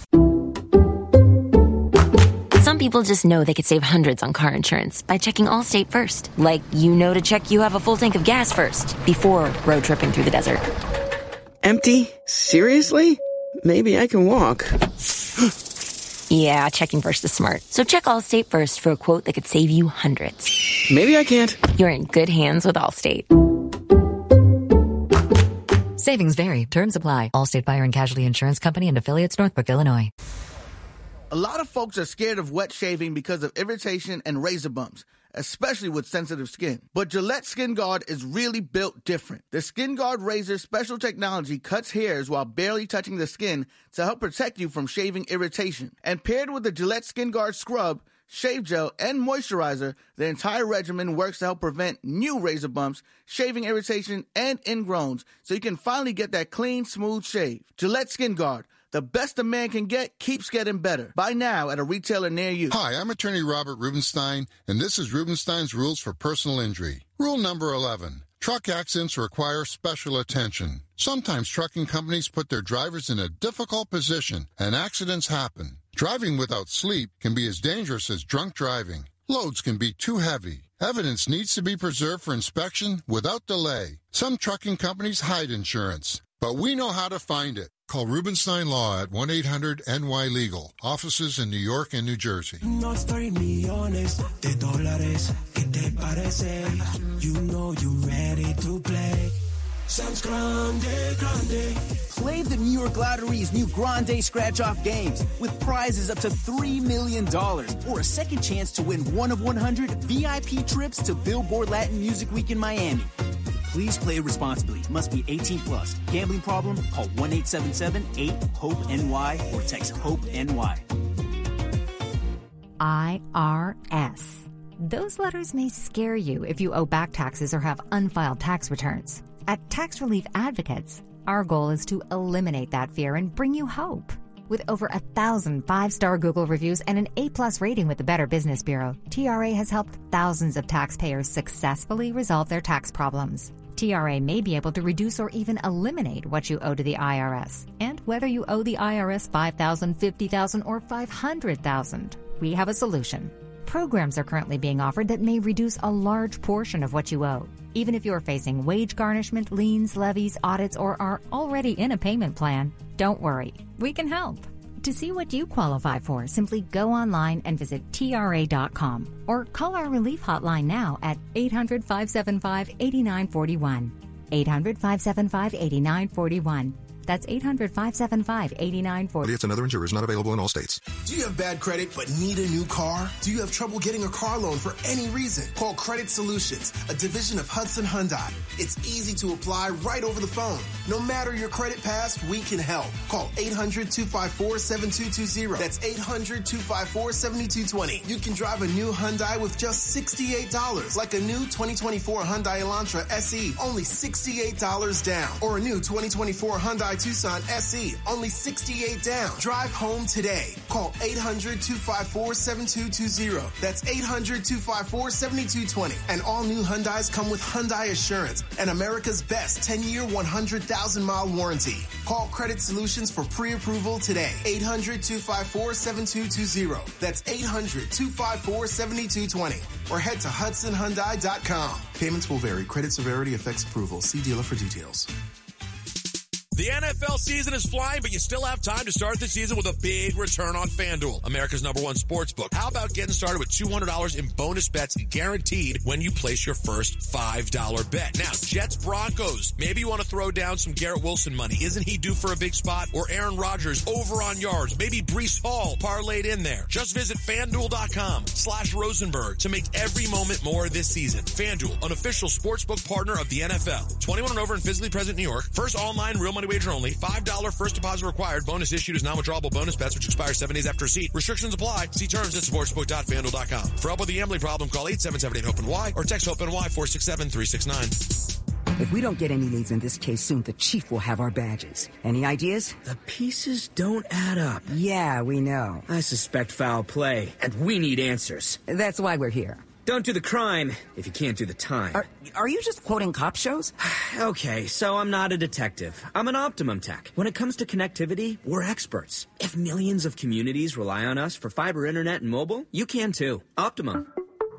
Some people just know they could save hundreds on car insurance by checking Allstate first. Like, you know to check you have a full tank of gas first before road tripping through the desert. Empty? Seriously? Maybe I can walk. Yeah, checking first is smart. So check Allstate first for a quote that could save you hundreds. Maybe I can't. You're in good hands with Allstate. Savings vary. Terms apply. Allstate Fire and Casualty Insurance Company and affiliates, Northbrook, Illinois. A lot of folks are scared of wet shaving because of irritation and razor bumps, especially with sensitive skin. But Gillette Skin Guard is really built different. The Skin Guard razor's special technology cuts hairs while barely touching the skin to help protect you from shaving irritation. And paired with the Gillette Skin Guard scrub, shave gel, and moisturizer, the entire regimen works to help prevent new razor bumps, shaving irritation, and ingrowns, so you can finally get that clean, smooth shave. Gillette Skin Guard. The best a man can get keeps getting better. Buy now at a retailer near you. Hi, I'm attorney Robert Rubenstein, and this is Rubenstein's Rules for Personal Injury. Rule number eleven. Truck accidents require special attention. Sometimes trucking companies put their drivers in a difficult position, and accidents happen. Driving without sleep can be as dangerous as drunk driving. Loads can be too heavy. Evidence needs to be preserved for inspection without delay. Some trucking companies hide insurance, but we know how to find it. Call Rubenstein Law at one eight hundred N Y Legal. Offices in New York and New Jersey. No estoy millones de dólares. ¿Qué te parece? You know you ready to play. Sounds grande, grande. Play the New York Lottery's new Grande Scratch-Off games with prizes up to three million dollars or a second chance to win one of one hundred V I P trips to Billboard Latin Music Week in Miami. Please play responsibly. Must be eighteen plus. Gambling problem? Call one eight seven seven eight HOPE N Y or text HOPE N Y. I R S. Those letters may scare you if you owe back taxes or have unfiled tax returns. At Tax Relief Advocates, our goal is to eliminate that fear and bring you hope. With over a thousand five-star Google reviews and an A-plus rating with the Better Business Bureau, T R A has helped thousands of taxpayers successfully resolve their tax problems. T R A may be able to reduce or even eliminate what you owe to the I R S. And whether you owe the I R S five thousand dollars, fifty thousand dollars, or five hundred thousand dollars, we have a solution. Programs are currently being offered that may reduce a large portion of what you owe. Even if you're facing wage garnishment, liens, levies, audits, or are already in a payment plan, don't worry. We can help. To see what you qualify for, simply go online and visit T R A dot com or call our relief hotline now at eight hundred, five seven five, eight nine four one. eight hundred, five seven five, eight nine four one. That's eight hundred, five seven five, eight nine four one. It's another insurer is not available in all states. Do you have bad credit but need a new car? Do you have trouble getting a car loan for any reason? Call Credit Solutions, a division of Hudson Hyundai. It's easy to apply right over the phone. No matter your credit past, we can help. Call eight hundred, two five four, seven two two zero. That's eight hundred, two five four, seven two two zero. You can drive a new Hyundai with just sixty-eight dollars, like a new twenty twenty-four Hyundai Elantra S E, only sixty-eight dollars down. Or a new twenty twenty-four Hyundai Tucson S E, only sixty-eight down. Drive home today. Call eight hundred, two five four, seven two two zero. That's eight hundred, two five four, seven two two zero. And all new Hyundais come with Hyundai Assurance and America's best ten-year, one hundred thousand mile warranty. Call Credit Solutions for pre-approval today. eight hundred, two five four, seven two two zero. That's eight hundred, two five four, seven two two zero. Or head to Hudson Hyundai dot com. Payments will vary. Credit severity affects approval. See dealer for details. The N F L season is flying, but you still have time to start the season with a big return on FanDuel, America's number one sports book. How about getting started with two hundred dollars in bonus bets guaranteed when you place your first five dollar bet? Now, Jets Broncos. Maybe you want to throw down some Garrett Wilson money. Isn't he due for a big spot? Or Aaron Rodgers over on yards. Maybe Breece Hall parlayed in there. Just visit FanDuel.com slash Rosenberg to make every moment more this season. FanDuel, an official sportsbook partner of the N F L. twenty-one and over and physically present in New York. First online real money wager only. five dollar first deposit required. Bonus issued as non-withdrawable bonus bets, which expire seven days after receipt. Restrictions apply. See terms at sportsbook dot fanduel dot com. For help with the gambling problem, call eight seven seven eight hope N Y or text HOPE-NY four six seven, three six nine. If we don't get any leads in this case soon, the chief will have our badges. Any ideas? The pieces don't add up. Yeah, we know. I suspect foul play, and we need answers. That's why we're here. Don't do the crime if you can't do the time. Are, are you just quoting cop shows? Okay, so I'm not a detective. I'm an Optimum Tech. When it comes to connectivity, we're experts. If millions of communities rely on us for fiber internet and mobile, you can too. Optimum.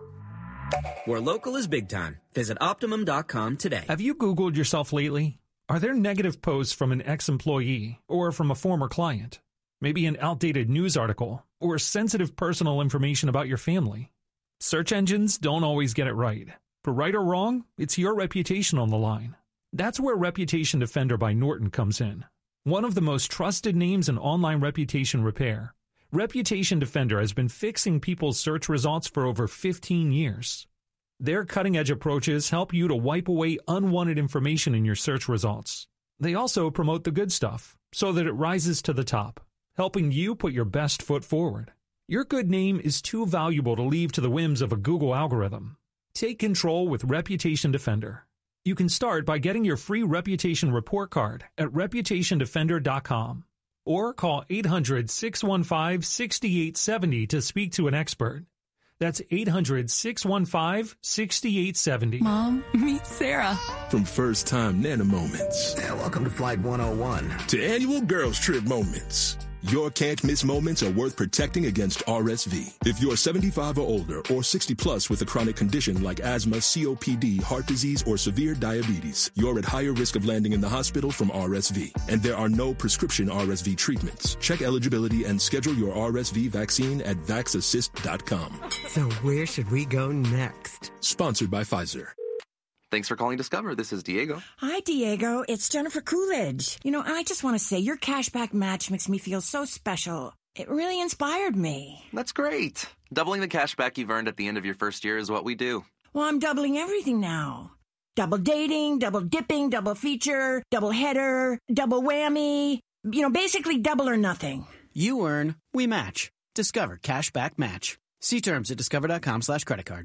Where local is big time. Visit Optimum dot com today. Have you Googled yourself lately? Are there negative posts from an ex-employee or from a former client? Maybe an outdated news article or sensitive personal information about your family? Search engines don't always get it right. But right or wrong, it's your reputation on the line. That's where Reputation Defender by Norton comes in. One of the most trusted names in online reputation repair, Reputation Defender has been fixing people's search results for over fifteen years. Their cutting-edge approaches help you to wipe away unwanted information in your search results. They also promote the good stuff so that it rises to the top, helping you put your best foot forward. Your good name is too valuable to leave to the whims of a Google algorithm. Take control with Reputation Defender. You can start by getting your free reputation report card at reputation defender dot com or call eight hundred, six one five, six eight seven zero to speak to an expert. That's eight hundred, six one five, six eight seven zero. Mom, meet Sarah. From first-time Nana moments. Yeah, welcome to Flight one oh one. To annual girls trip moments. Your can't-miss moments are worth protecting against R S V. If you're seventy-five or older or sixty plus with a chronic condition like asthma, C O P D, heart disease, or severe diabetes, you're at higher risk of landing in the hospital from R S V. And there are no prescription R S V treatments. Check eligibility and schedule your R S V vaccine at vax assist dot com. So where should we go next? Sponsored by Pfizer. Thanks for calling Discover. This is Diego. Hi, Diego. It's Jennifer Coolidge. You know, I just want to say your cashback match makes me feel so special. It really inspired me. That's great. Doubling the cashback you've earned at the end of your first year is what we do. Well, I'm doubling everything now. Double dating, double dipping, double feature, double header, double whammy. You know, basically double or nothing. You earn, we match. Discover Cashback Match. See terms at discover.com slash credit card.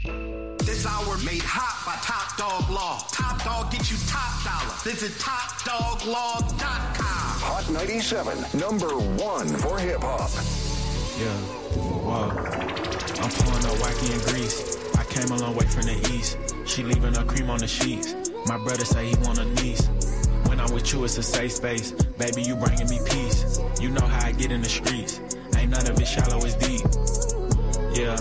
This hour made hot by Top Dog Law. Top Dog gets you top dollar. Visit top dog law dot com. Hot ninety-seven, number one for hip hop. Yeah, whoa. I'm pulling up wacky in Greece. I came a long way from the east. She leaving her cream on the sheets. My brother say he want a niece. When I'm with you, it's a safe space. Baby, you bringing me peace. You know how I get in the streets. Ain't none of it shallow, it's deep. Yeah.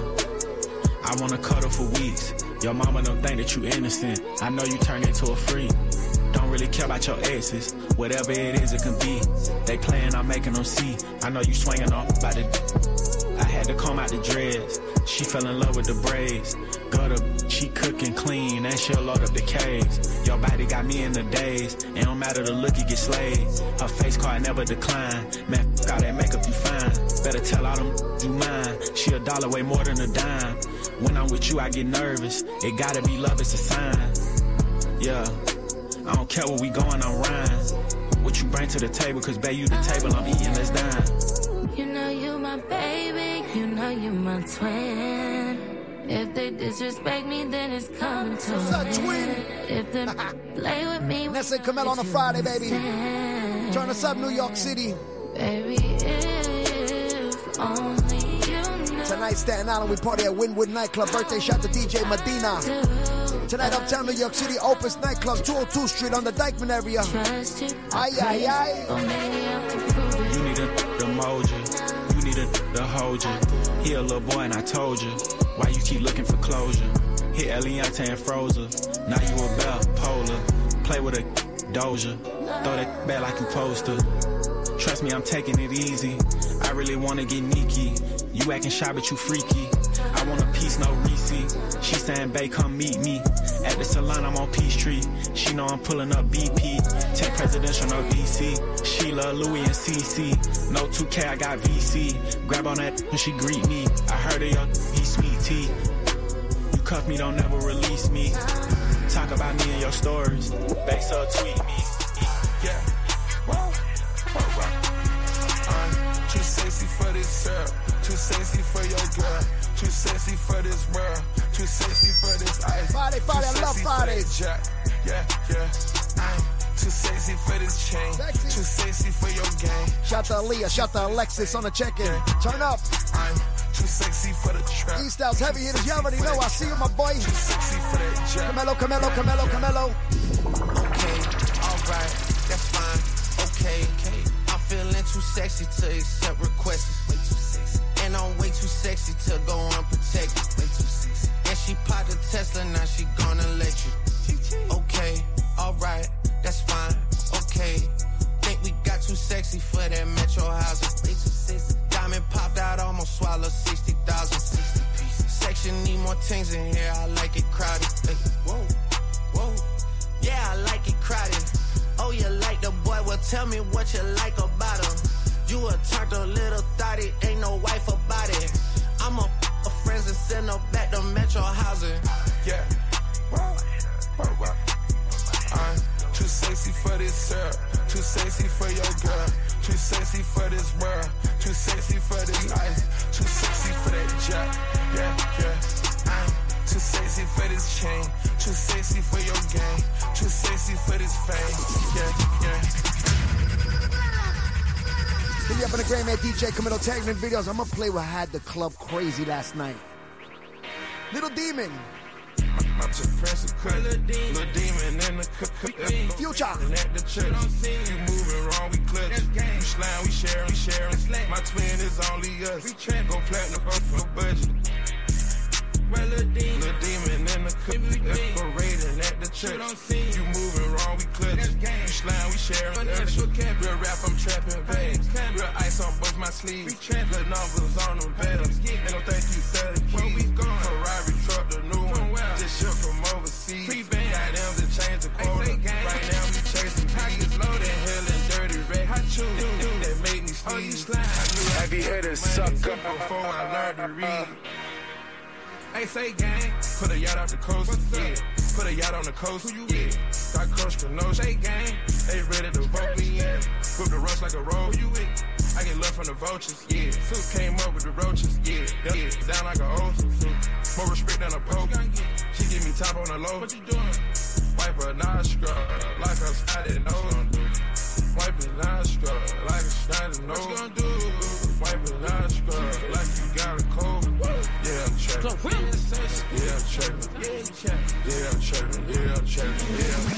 I wanna cuddle for weeks. Your mama don't think that you innocent. I know you turn into a freak. Don't really care about your exes. Whatever it is, it can be. They playing, I'm making them see. I know you swinging off by the... I had to comb out the dreads. She fell in love with the braids. Gutter, she cooking clean and she'll load up the caves. Your body got me in the daze. It don't matter the look, you get slayed. Her face card never decline. Man, f*** all that makeup, you fine. Better tell all them you mine. She a dollar way more than a dime. When I'm with you, I get nervous. It gotta be love, it's a sign. Yeah, I don't care where we going, I'm rhyme. What you bring to the table, cause babe, you the table, I'm eating, let's dine. You know you my baby, you know you my twin. If they disrespect me, then it's coming to What's up, an twin? end. If they play with me, Let's say Camelo on a Friday, baby. Sin. Turn us up, New York City. Baby, if only you know. Tonight, Staten Island, we party at Wynwood Nightclub. Birthday shot to D J Medina. Tonight, Uptown New York City, Opus Nightclub, two oh two Street on the Dykeman area. Aye, aye, aye. You need a to mold you. You need a to hold you. He a little boy and I told you. Why you keep looking for closure? Hit Eliante and Frozen. Now you a bell, polar. Play with a doja. Throw that back like you supposed to. Trust me, I'm taking it easy. I really wanna get Nikki. You acting shy, but you freaky. I want a piece, no receipt. She saying, babe, come meet me. At the salon, I'm on Peachtree. She know I'm pulling up B P. ten presidential, no D C. Sheila, Louis, and C C. No two K, I got V C. Grab on that when she greet me. I heard of your, he sweet tea. You cuff me, don't never release me. Talk about me in your stories. Babe, so tweet me. Yeah. Whoa. Whoa, whoa. I'm too sexy for this syrup. Too sexy for your girl. Too sexy for this world. Too sexy for this ice. Body, body, I love bodies. Yeah, yeah. I'm too sexy for this chain. Sexy. Too sexy for your game. Shout to Aaliyah, shout to Alexis on the check-in. Yeah. Turn up. I'm too sexy for the trap. East Styles heavy hitters, you already know. I see you, my boy. Too sexy for that jack. Camelo, Camelo, Camelo, Camelo. Okay, alright, that's fine. Okay, okay. I'm feeling too sexy to accept requests. Way too sexy. And I'm way too sexy to go unprotected. Way too sexy. And she popped a Tesla, now she gonna let you. Okay, alright, that's fine. Okay. Think we got too sexy for that Metro housing. Way too sexy. Diamond popped out, almost swallowed sixty thousand. sixty pieces. Section need more things in here, I like it crowded. Hey, whoa, whoa. Yeah, I like it crowded. Oh, you like the boy? Well, tell me what you like about him. You a turned a little thotty, ain't no wife about it. I'm a, a friends and send her back to Metro housing. Yeah. Whoa, whoa, whoa. I'm too sexy for this syrup. Too sexy for your girl. Too sexy for this world. Too sexy for this ice. Too sexy for that jack. Yeah, yeah. I'm too sexy for this chain. Too sexy for your game. Too sexy for this fame. Yeah, yeah. Hit me up on the gram at D J Camilo tagging in videos. I'm gonna play what had the club crazy last night. Little Demon. I'm just pressing cut. Little demon in the cook. Future. At the church. You moving wrong, we clutch. You slime, we sharing, sharing. My twin is only us. Go platinum up for the budget. Little demon in the cook. Parading at the church. You moving wrong, we clutch. You slime, we sharing. Real rap, I'm trapping bags. Real ice on both my sleeves. Good numbers on them bells. They don't think you selling keys. Ferrari truck, the new one. Just shipped from overseas. Got them to change the quota. Right now we chasing pockets loaded. Hell and dirty wreck. That made me sneeze. Have you heard it suck up before I learned to read? Hey, say gang. Put a yacht off the coast. Yeah. Put a yacht on the coast. Who you yeah. Got Coach Kenosha. Say gang. They ready to vote me in. Whip the rush like a roll. Who you with? I get love from the vultures. Yeah. Suit came up with the roaches. Yeah. Yeah. Down like a old. More respect than a poke. She give me top on the low. What you doing? Wipe a nostril like a snotty nose. Wipe a nostril like a snotty nose. What you gonna do? Wipe a nostril like you got a cold. Yeah, I'm checking. Yeah, I'm checking. Yeah, I'm checking. Yeah, I'm checking.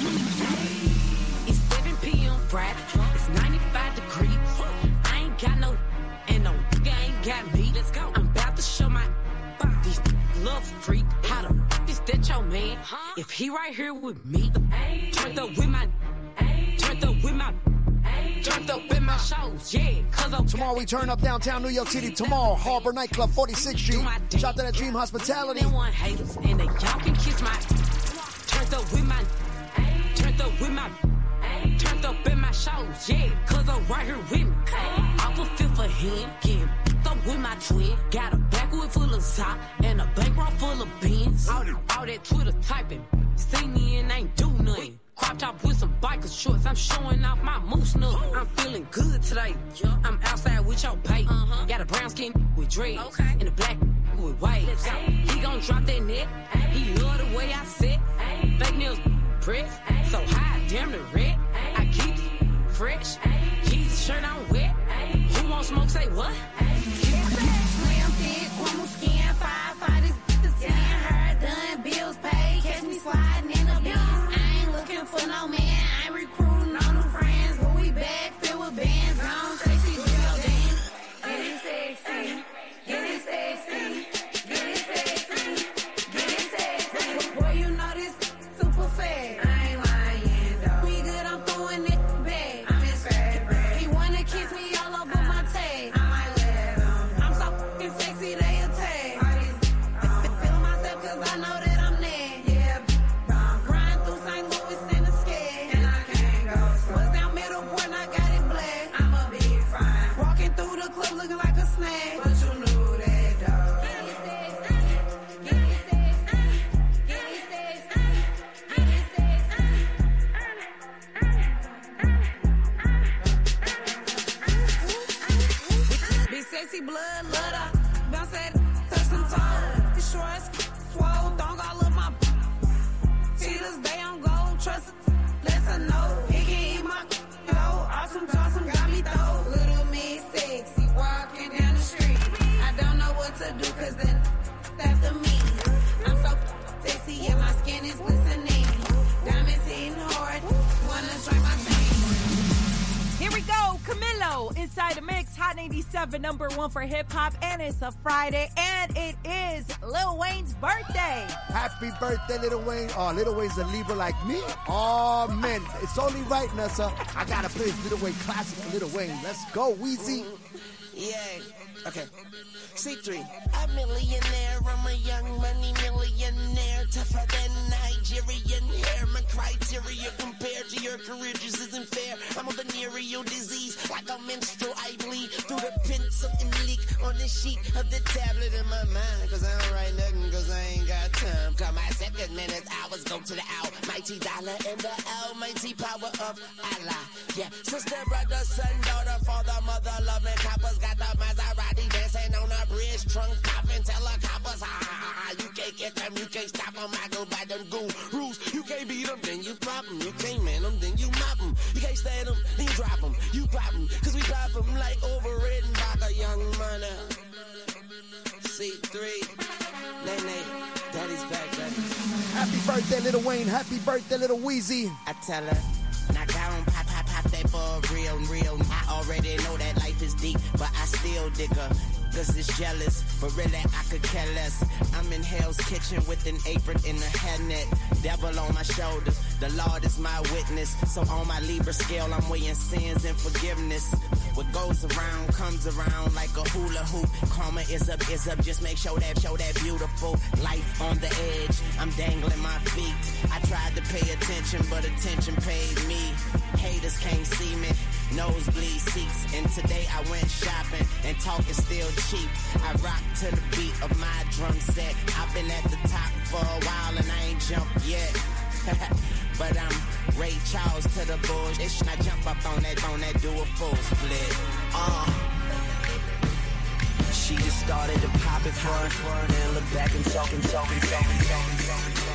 Yeah. It's seven p.m. Friday. It's ninety-five degrees. I ain't got no, and no nigga ain't got me. Let's go. I'm about to show my these love freak. How the f is that your man? If he right here with me, turned up with my, turned up with my. Turned up in my shows, yeah, cause I'm tomorrow we turn up downtown New York City. Tomorrow, Harbor Nightclub, forty-sixth Street. Shout to that Dream Hospitality. One haters, and they y'all can kiss my. Turned up with my. Turned up with my. Turned up in my shows, yeah, cause I'm right here with me. I was fit for him, getting up with my twin. Got a backwood full of top and a bankroll full of beans. All, all that Twitter typing, see me and ain't do nothing. Crop top with some biker shorts, I'm showing off my moose nut. I'm feeling good today. I'm outside with your bait. Uh-huh. Got a brown skin with dreads, okay. And a black with waves. He gon' drop that net. He love the way I sit. Fake nails press, so high, damn the red. I keep fresh. Jesus shirt on wet. Who won't smoke, say what? Slim, thick, caramel skin, five, five, this the ten. Her done, bills paid, catch me sliding in the Benz. I ain't looking for no man, I ain't recruiting no new friends. But we back, filled with bands, gone, sexy, drill dance. Get it sexy, get it sexy, get it sexy, get it sexy. Boy, you know this super fast. I ain't lying, though. We good, I'm throwing it back. I'm in fat. He wanna kiss me all over my tag. I might let him. I'm so fucking sexy, they attack. Feeling myself cause I know that I'm there. Yeah, I'm riding through Saint Louis in the sky. And I can't go slow. What's down middle point, I got it black. I'm a big fine. Walking through the club looking like a snack. But you knew that, dog. Get it sexy, get it sexy, get it sexy, get it sexy. Big sexy blood, love her. Bounce that, touch some toes. The shorts, swole, thong all of my cheetahs, they on gold. Trust, let her know. He can eat my dough. Awesome, awesome, got me though. Little me sexy, walking down the street. I don't know what to do, cause then after me. I'm so sexy, and my skin is glistening. Diamonds hitting hard, wanna try my thing. Here we go, Camilo inside the mix, Hot ninety-seven, number one for hip hop, and it's a Friday, and it is Lil Wayne's birthday. Happy birthday, Little Wayne. Oh, Little Wayne's a Libra like me. Oh, man. It's only right, Nessa. I gotta play this Little Wayne classic for Little Wayne. Let's go, Weezy. Yeah. Okay. C three. A millionaire, I'm a young money millionaire. Tougher than Nigerian hair. My criteria compared to your career just isn't fair. I'm a venereal disease, like a menstrual. I bleed through the pencil and leak on the sheet of the tablet in my mind. Cause I don't write nothing cause I ain't got time. Cause my second minutes, hours go to the almighty dollar and the almighty power of Allah. Yeah, sister, brother, son, daughter, father, mother, loving coppers. Got the Maserati dancing on a bridge, trunk popping, tell her coppers, ha ha ha. You can't get them, you can't stop them. I go by them gurus. You can't beat them, then you pop them. You can't man them, then you mop them. You can't stand them, then you drop them. You pop them, cause we pop them like overridden by a young money. C three, nay nay, daddy's back, daddy. Happy birthday, Little Wayne. Happy birthday, Little Weezy. I tell her, knock down, pop, pop, pop that for real, real. I already know that life is deep, but I still dig her. Cause it's jealous, but really I could care less. I'm in Hell's Kitchen with an apron and a hairnet. Devil on my shoulders, the Lord is my witness. So on my Libra scale, I'm weighing sins and forgiveness. What goes around comes around like a hula hoop. Karma is up, is up, just make sure that, show that beautiful life on the edge. I'm dangling my feet. I tried to pay attention, but attention paid me. Haters can't see me, nosebleed seats. And today I went shopping and talking still cheap. I rock to the beat of my drum set. I've been at the top for a while and I ain't jumped yet. But I'm Ray Charles to the bullshit. I jump up on that, on that, do a full split. Uh. She just started to pop it front, front, and look back and talk and talk and talk and talk and talk and talk.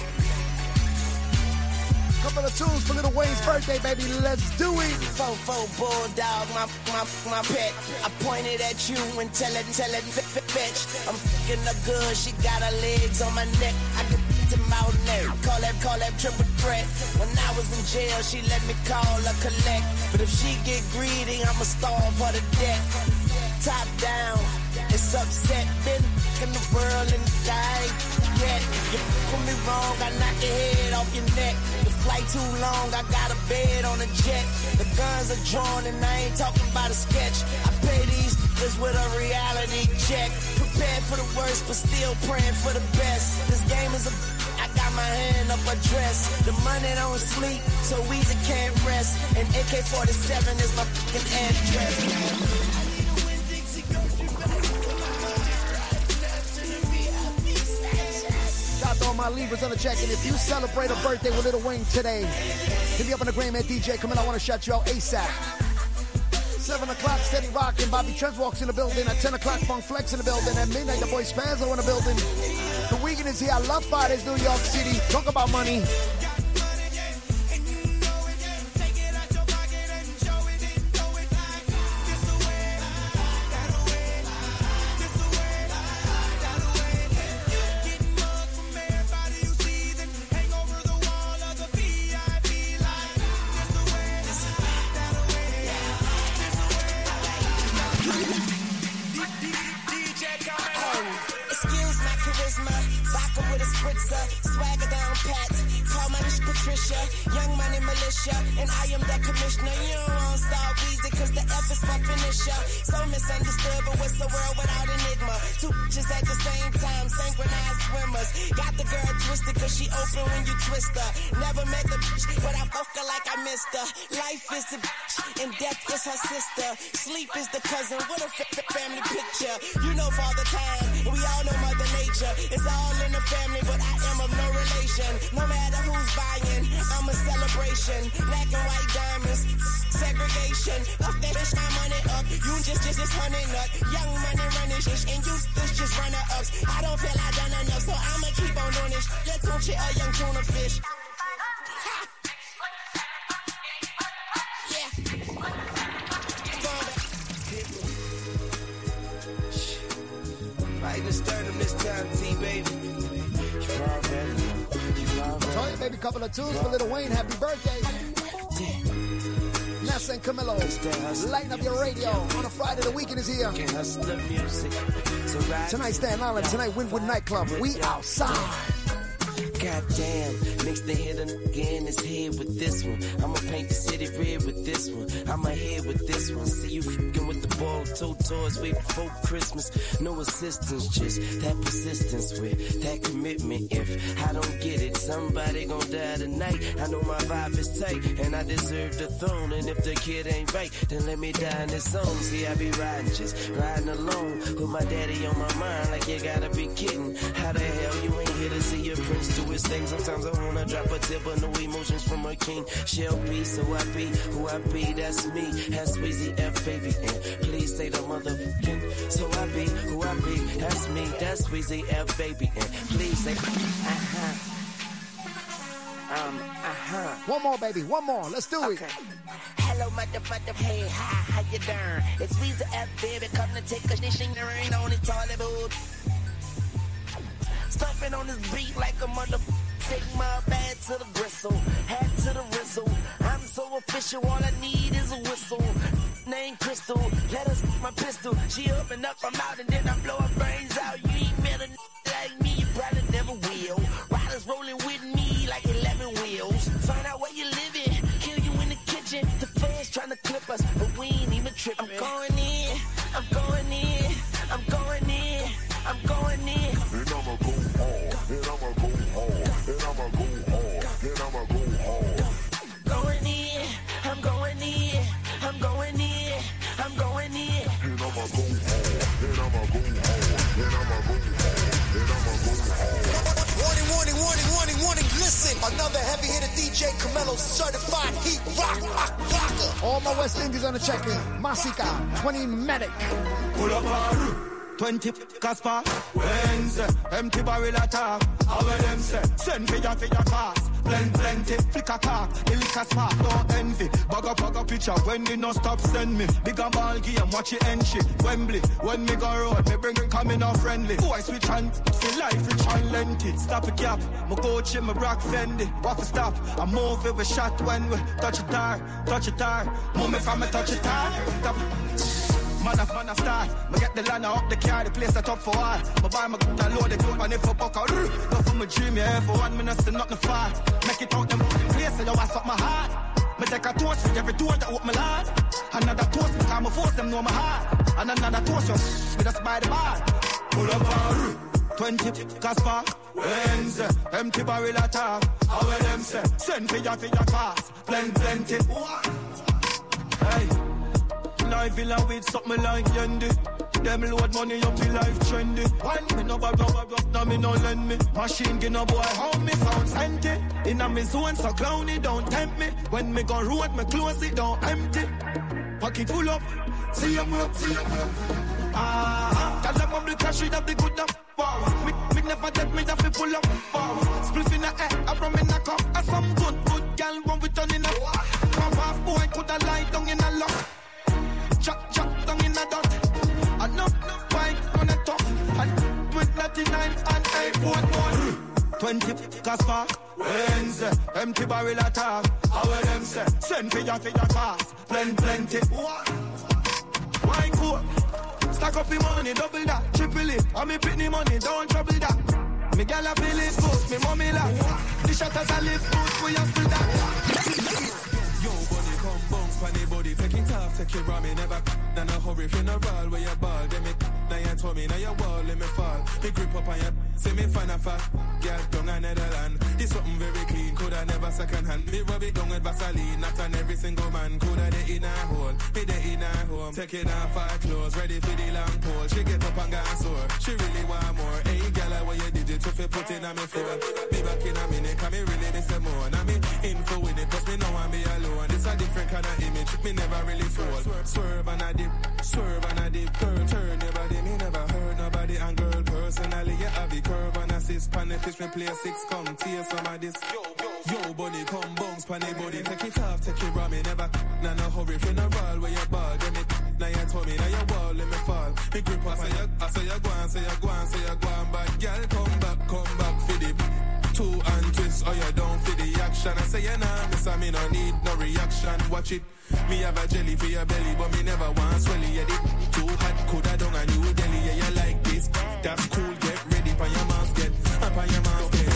Couple of tunes for Little Wayne's birthday, baby. Let's do it. Fofo bulldog, my my my pet. I pointed at you and tell it, tell it, fetch. I'm fucking her good. She got her legs on my neck. I could to mouth neck. Call that, call that triple threat. When I was in jail, she let me call her collect. But if she get greedy, I'ma starve her to death. Top down, it's upset. Been in the world and die yet. You put me wrong, I knock your head off your neck. The flight too long, I got a bed on a jet. The guns are drawn and I ain't talking about a sketch. I pay these niggas with a reality check. Prepared for the worst, but still praying for the best. This game is a I got my hand up a dress. The money don't sleep, so Weezy can't rest. And A K forty-seven is my fucking address. Shout out to all my Libras on the check. And if you celebrate a birthday with Little Wayne today, hit me up on the gram at D J. Come in, I want to shout you out ASAP. seven o'clock, Steady Rockin'. Bobby Trent walks in the building. At ten o'clock, Funk Flex in the building. At midnight, the boy Spazzo in the building. The weekend is here. I love Fridays, New York City. Talk about money. Patricia, young money militia, and I am the commissioner. You don't want Star Weezy, cause the F is for finisher. So misunderstood, but what's the world without enigma? Two bitches at the same time, synchronized swimmers. Got the girl twisted, cause she open when you twist her. Never met the bitch, but I fuck her like I missed her. Life is the bitch, and death is her sister. Sleep is the cousin, what a f- f- family picture. You know Father Time, and we all know Mother Nature. It's all in the family, but I am of no relation. No matter who's buying, I'm a celebration. Black and white diamonds, segregation. Up that bitch, my money up. You just, just, just honey nut. Young money running shit, and you this just runner ups. I don't feel I done enough, so I'ma keep on doing this. Let's punch it a young tuna fish. Yeah. Right in the sternum this time, T, baby. You already know. You already Told you, baby, couple of tunes for Lil Wayne. Happy birthday. Nessa and Camilo, lighten up your radio on a Friday. The weekend is here. Tonight, Staten Island. Tonight, Wynwood Nightclub. We outside. Goddamn, mix the hit again his head with this one. I'ma paint the city red with this one. I'ma head with this one. See you fucking with the ball, two toys way before Christmas. No assistance, just that persistence with that commitment. If I don't get it, somebody gon' die tonight. I know my vibe is tight, and I deserve the throne. And if the kid ain't right, then let me die in this song. See, I be riding, just riding alone with my daddy on my mind. Like you gotta be kidding. How the hell you ain't here to see your prince do his thing? Sometimes I wanna drop a tip, but no emotions from a king. Shall be, so I be who I be. That's me. That's Weezy F, baby. And please say the motherfucking. So I be who I be. That's me. That's Weezy F, baby. And please say, uh huh. Um, uh-huh. One more, baby. One more. Let's do okay. it. Hello, mother, mother, hey, hi, how you doing? It's Weezy F, baby. Come to take a dish and there ain't on the toilet boot. Stumping on this beat like a mother. Take my bad to the bristle, hat to the rizzle. I'm so official, all I need is a whistle. Name Crystal, let us my pistol. She open up, I'm out, and then I blow her brains out. You ain't met a n- like me, you probably never will. Riders rolling with me like eleven wheels. Find out where you living, kill you in the kitchen. The fans trying to clip us, but we ain't even tripping. I'm going in, I'm going in, I'm going in, I'm going in. And I'ma go hard, and I'ma go hard, and I'ma go hard, and I'ma go hard. Going in, I'm going in, I'm going in, I'm going in. And I'ma go hard, and I'ma go hard, and I'ma go hard, and I'ma go hard. Warning, warning, warning, warning, warning, listen. Another heavy hitter D J Camelo certified heat rock, rock, rocker. All my West Indies on the check-in. Masika, twenty Medic. Pull up our twenty Casper, Wednesday, empty barrel attack. How them say, send for your, for your class. Blend, plenty, flick a car, the liquor spark, don't envy. Bag up, bag up picture, when they no stop send me. Big a ball game, watch it entry. Wembley, when me go road, me bring it coming off friendly. Boy, switch hand, feel life rich and lengthy. Stop a cap, my coach in my rock Fendi. What to stop, I move it with shot when we touch it hard, touch it hard. Move me from me touch it hard. Stop. Man up, man a start. Me get the land up the car, the place that up for all. Me buy my gun and load it up and if I buck out. Go for my dream, yeah, for one minute, still nothing far. Make it out them place, so yo, I suck my heart. Me take a toast for every door that open my lad. Another toast, because my force them know my heart. And another toast, yo, with us by the bar. Pull up our twenty Casper, Wednesday, empty barrel attack. How will them say, send for your, for your class. Blend, plenty. Hey. Life villa with something like Yendi. Them load money up in life trendy. One me no borrow, borrow, now me no lend me. Machine give no boy how me found empty. In a me zone so clowny don't tempt me. When me go road me close it don't empty. Pocket full up, see em up, see em up. Ah, cause I'm on the cash it up the good up. Wow, me, me never dead me that fi pull up. Wow, spliff in the air, I from in a cup. I some good, good gal run with turn in a. Come off boy, coulda lie down in a lock. Chop, chop, down in a dot. I know, no fight on a top. And with ninety-nine and eight point one. twenty Casper, Wednesday, empty barrel attack. How will them say, send for your, for your class. Blend, plenty. What? Why cool? Stack up the money, double that, triple it. I me pitney money, don't trouble that. Me gal a feel it boost, me mommy laugh. The shot as a lift boost, we have full that. Yo, buddy, come bounce, panny body, take it off, take it raw, me never. Now no hurry, funeral where you ball, then me. Now you told me, now you wall, let me fall. Me grip up on you, say me fan a fat. Girl, down a Netherland. This something very clean, coulda never second hand. Me rub it down with Vaseline, not on every single man. Coulda they in a hole, me they in a home. Take it off her clothes, ready for the long pole. She get up and got sore, she really want more. Hey, girl, what you did it to fi put in on me phone. Be back in a minute, can me really miss a more. Now me info with it, cause me know I'm be alone. This a different kind of image, me never really fall. Swerve and a dip, swerve and a dip. Girl, turn your body, me never heard nobody. And girl, personally, you have the curve and assist. Pan the fish, me play a six, come tear some of this. Yo, yo, yo, buddy, come bounce, pan the body. Take it off, take it raw, me never. Nah, no hurry, funeral where you ball. Then it, now you told me, now you wall, let me fall. Me grip, I say you, I say you go on, say you go on, say you go on. But girl, come back, come back for the two and twist, or you don't feel the action. I say you nah, miss I me no need no reaction. Watch it, me have a jelly for your belly, but me never want swelly. Yeah, it too hot, coulda done a New Delhi. Yeah, you like this, that's cool. Get ready for your mouse, get up on your mouse, get.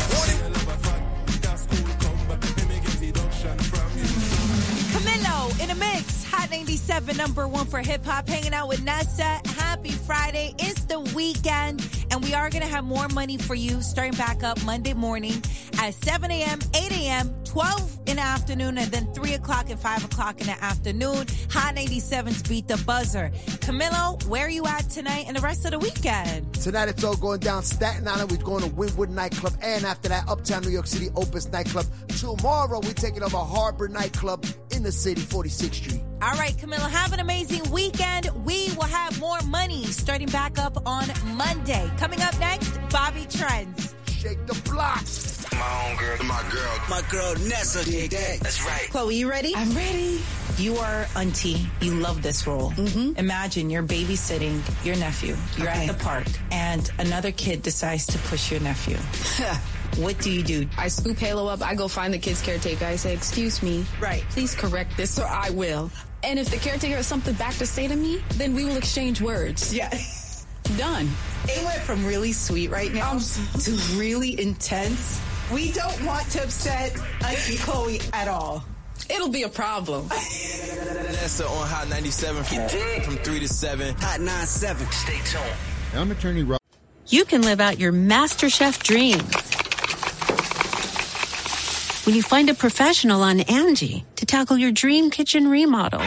That's cool, come back, let me get deduction from you. Camilo in a mix, Hot ninety-seven, number one for hip hop, hanging out with Nessa. Happy Friday, it's the weekend, and we are going to have more money for you starting back up Monday morning at seven a.m., eight a.m., twelve in the afternoon, and then three o'clock and five o'clock in the afternoon. Hot ninety-seven's Beat the Buzzer. Camilo, where are you at tonight and the rest of the weekend? Tonight it's all going down Staten Island. We're going to Wynwood Nightclub, and after that, Uptown New York City Opus Nightclub. Tomorrow, we're taking over Harbor Nightclub in the city, forty-sixth Street. All right, Camilo, have an amazing weekend. We will have more money starting back up on Monday. Coming up next, Bobby Trends. Shake the block. My own girl, my girl, my girl Nessa. Dig that. That's right. Chloe, you ready? I'm ready. You are auntie. You love this role. Mm-hmm. Imagine you're babysitting your nephew. You're okay. At the park, and another kid decides to push your nephew. What do you do? I scoop Halo up. I go find the kid's caretaker. I say, excuse me. Right. Please correct this, or I will. And if the caretaker has something back to say to me, then we will exchange words. Yeah. Done. It went from really sweet right now um, to really intense. We don't want to upset Auntie Chloe at all. It'll be a problem. Nessa on Hot ninety-seven from three to seven. Hot ninety-seven. Stay tuned. I'm attorney Rob. You can live out your MasterChef dreams when you find a professional on Angie to tackle your dream kitchen remodel.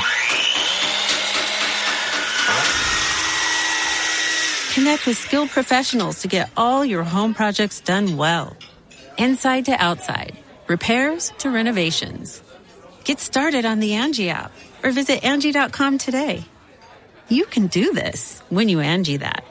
Connect with skilled professionals to get all your home projects done well. Inside to outside, repairs to renovations. Get started on the Angie app or visit Angie dot com today. You can do this when you Angie that.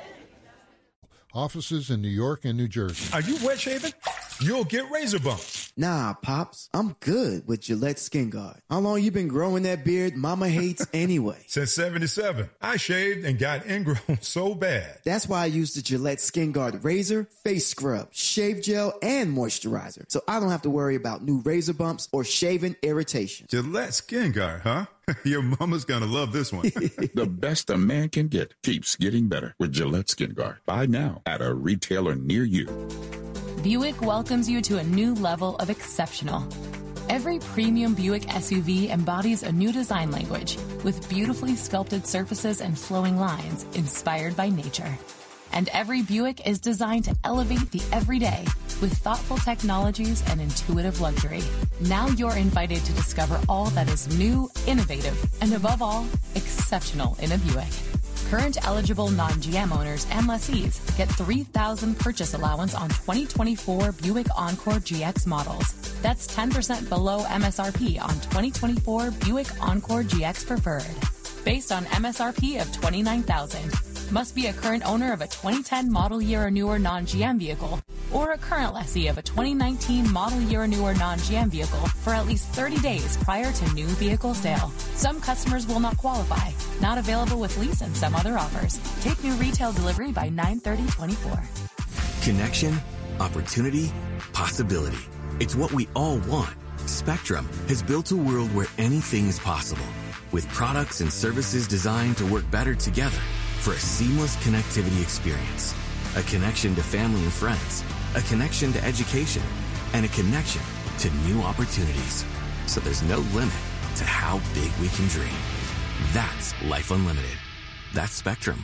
Offices in New York and New Jersey. Are you wet shaving? You'll get razor bumps. Nah, Pops. I'm good with Gillette Skin Guard. How long you been growing that beard Mama hates anyway? Since seventy-seven. I shaved and got ingrown so bad. That's why I use the Gillette Skin Guard razor, face scrub, shave gel, and moisturizer. So I don't have to worry about new razor bumps or shaving irritation. Gillette Skin Guard, huh? Your mama's gonna love this one. The best a man can get keeps getting better with Gillette Skin Guard. Buy now at a retailer near you. Buick welcomes you to a new level of exceptional. Every premium Buick S U V embodies a new design language with beautifully sculpted surfaces and flowing lines inspired by nature. And every Buick is designed to elevate the everyday with thoughtful technologies and intuitive luxury. Now you're invited to discover all that is new, innovative, and above all, exceptional in a Buick. Current eligible non-G M owners and lessees get three thousand dollars purchase allowance on twenty twenty-four Buick Encore G X models. That's ten percent below M S R P on twenty twenty-four Buick Encore G X Preferred. Based on M S R P of twenty-nine thousand dollars. Must be a current owner of a twenty ten model year or newer non-G M vehicle, or a current lessee of a twenty nineteen model year or newer non-G M vehicle for at least thirty days prior to new vehicle sale. Some customers will not qualify. Not available with lease and some other offers. Take new retail delivery by nine thirty twenty-four. Connection, opportunity, possibility. It's what we all want. Spectrum has built a world where anything is possible, with products and services designed to work better together for a seamless connectivity experience. a connection to family and friends, a connection to education, and a connection to new opportunities. So there's no limit to how big we can dream. That's Life Unlimited. That's Spectrum.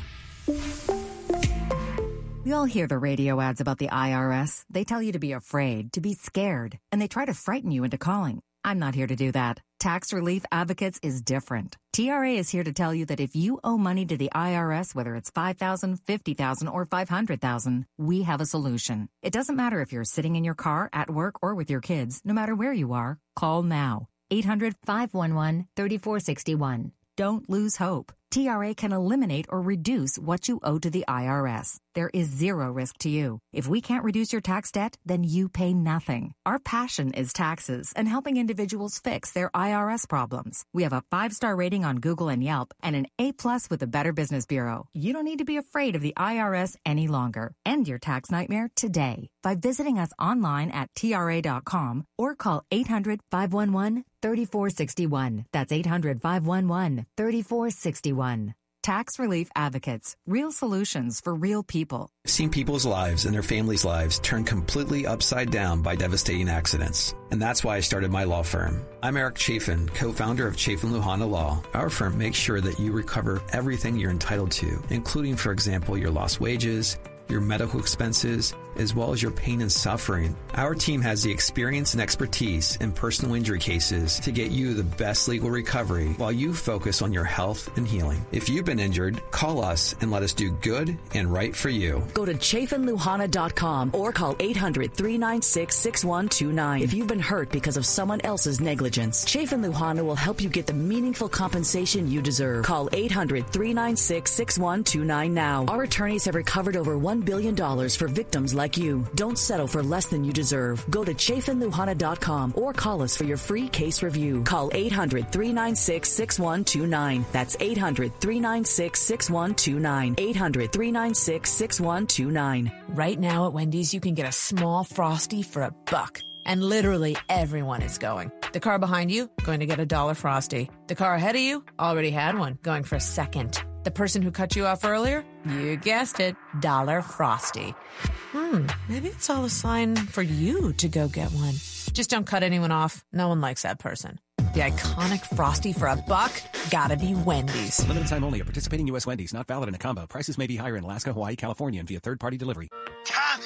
We all hear the radio ads about the I R S. They tell you to be afraid, to be scared, and they try to frighten you into calling. I'm not here to do that. Tax Relief Advocates is different. T R A is here to tell you that if you owe money to the I R S, whether it's five thousand dollars, fifty thousand dollars, or five hundred thousand dollars, we have a solution. It doesn't matter if you're sitting in your car, at work, or with your kids. No matter where you are, call now. eight hundred, five one one, three four six one. Don't lose hope. T R A can eliminate or reduce what you owe to the I R S. There is zero risk to you. If we can't reduce your tax debt, then you pay nothing. Our passion is taxes and helping individuals fix their I R S problems. We have a five-star rating on Google and Yelp and an A-plus with the Better Business Bureau. You don't need to be afraid of the I R S any longer. End your tax nightmare today by visiting us online at T R A dot com or call eight hundred, five one one, three four six one. That's eight hundred, five one one, three four six one. Tax Relief Advocates. Real solutions for real people. I've seen people's lives and their families' lives turn completely upside down by devastating accidents. And that's why I started my law firm. I'm Eric Chafin, co-founder of Chafin Luhana Law. Our firm makes sure that you recover everything you're entitled to, including, for example, your lost wages, your medical expenses, as well as your pain and suffering. Our team has the experience and expertise in personal injury cases to get you the best legal recovery while you focus on your health and healing. If you've been injured, call us and let us do good and right for you. Go to Chafin Luhana dot com or call eight hundred, three nine six, six one two nine. If you've been hurt because of someone else's negligence, Chafin Luhana will help you get the meaningful compensation you deserve. Call eight hundred, three nine six, six one two nine now. Our attorneys have recovered over one billion dollars for victims like you. Don't settle for less than you deserve. Go to Chafin Luhana dot com or call us for your free case review. Call eight hundred, three nine six, six one two nine. That's eight hundred, three nine six, six one two nine. eight hundred, three nine six, six one two nine. Right now at Wendy's, you can get a small Frosty for a buck. And literally everyone is going. The car behind you, going to get a dollar Frosty. The car ahead of you, already had one, going for a second. The person who cut you off earlier, you guessed it, dollar Frosty. Hmm, maybe it's all a sign for you to go get one. Just don't cut anyone off. No one likes that person. The iconic Frosty for a buck? Gotta be Wendy's. Limited time only at participating U S Wendy's. Not valid in a combo. Prices may be higher in Alaska, Hawaii, California, and via third-party delivery. Tommy!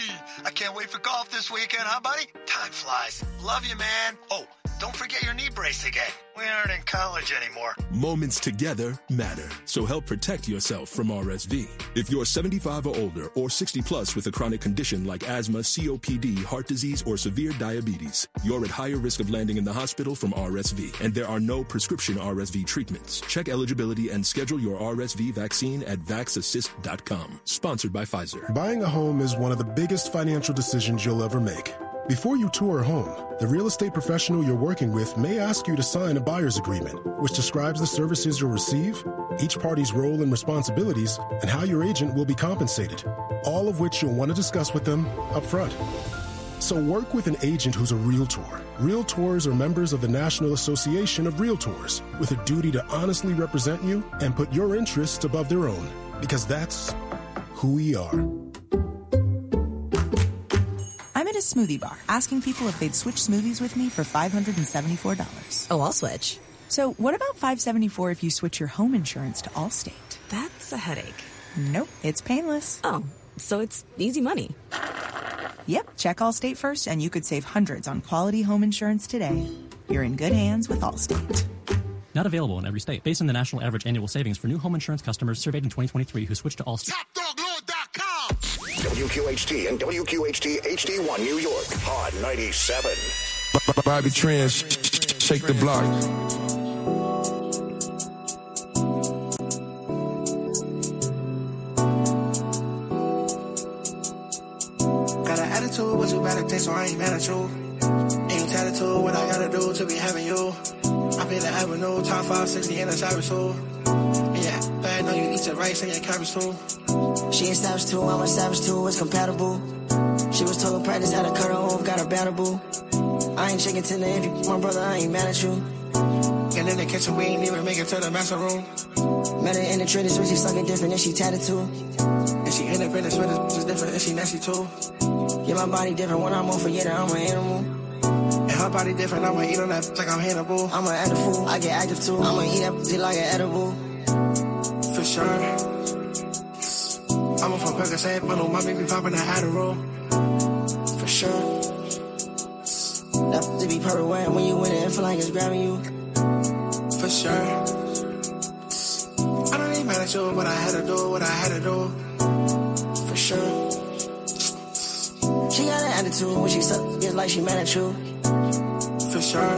I can't wait for golf this weekend, huh, buddy? Time flies. Love you, man. Oh, don't forget your knee brace again. We aren't in college anymore. Moments together matter, so help protect yourself from R S V. If you're seventy-five or older or sixty plus with a chronic condition like asthma, C O P D, heart disease, or severe diabetes, you're at higher risk of landing in the hospital from R S V, and there are no prescription R S V treatments. Check eligibility and schedule your R S V vaccine at vax assist dot com. Sponsored by Pfizer. Buying a home is one of the biggest financial decisions you'll ever make. Before you tour a home, the real estate professional you're working with may ask you to sign a buyer's agreement, which describes the services you'll receive, each party's role and responsibilities, and how your agent will be compensated, all of which you'll want to discuss with them up front. So work with an agent who's a Realtor. Realtors are members of the National Association of Realtors with a duty to honestly represent you and put your interests above their own, because that's who we are. I'm at a smoothie bar asking people if they'd switch smoothies with me for five hundred seventy-four dollars. Oh, I'll switch. So what about five hundred seventy-four dollars if you switch your home insurance to Allstate? That's a headache. Nope, it's painless. Oh, so it's easy money. Yep, check Allstate first and you could save hundreds on quality home insurance today. You're in good hands with Allstate. Not available in every state. Based on the national average annual savings for new home insurance customers surveyed in twenty twenty-three who switched to Allstate. W Q H T and W Q H T H D one New York, Hot ninety-seven. Bobby Trends, shake the block. Got an attitude, but you better take, so I ain't mad at you. Ain't tattooed, what I gotta do to be having you. I pay the avenue, top five sixty in a savage too. Yeah, but I know you eat your rice and your cabbage too. She ain't savage too, I'm a savage too, it's compatible. She was told practice how to cut her off, got her battable. I ain't chicken tender, if you my brother, I ain't mad at you. And in the kitchen, we ain't even make it to the master room. Met her in the trader, so she sucking different and she tatted too. And she independent, sweater, just different and she nasty too. Yeah, my body different when I'm on forget it, I'm an animal. And her body different, I'ma eat on that like I'm Hannibal. I'm an animal fool, I get active too. I'ma eat that pussy like an edible. For sure. I'm a from Percocet, but on my baby popping that Adderall. For sure. That pussy be perfect wet when you in it, it feel like it's grabbing you. For sure. I don't even mad at you, but I had to do what I had to do. For sure. She got an attitude when she suck, it's like she mad at you. For sure.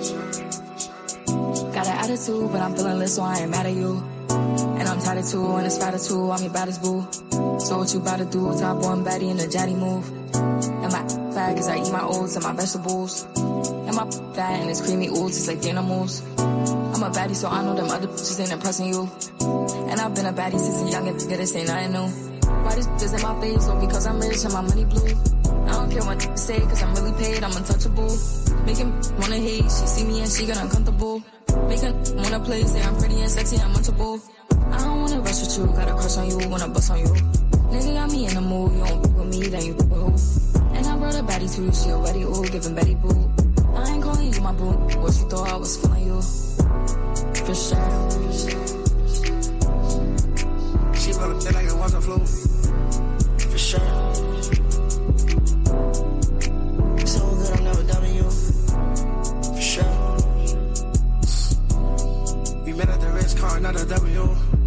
Got an attitude, but I'm feeling lit, so I ain't mad at you. And I'm tired too, and it's fatter too, I'm your baddest boo. So what you about to do, top one baddie in the jatty move. And my fat, cause I eat my oats and my vegetables. And my fat and it's creamy oats, it's like animals. I'm a baddie, so I know them other bitches ain't impressing you. And I've been a baddie since a young and this ain't nothing new. Why this bitch in my face, or because I'm rich and my money blue. I don't care what they say, cause I'm really paid, I'm untouchable. Making wanna hate, she see me and she get uncomfortable. Making wanna play, say I'm pretty and sexy, I'm munchable. I don't wanna rush with you, got a crush on you, wanna bust on you. Nigga got me in the mood, you don't fuck with me, then you fuck with who? And I brought a baddie too, she already ooh, giving Betty boo. I ain't calling you my boo, what you thought I was feeling you. For sure. She roll up there like it was a flu. For sure. So good, I'm never dumping you. For sure. We met at the Ritz car, not a W.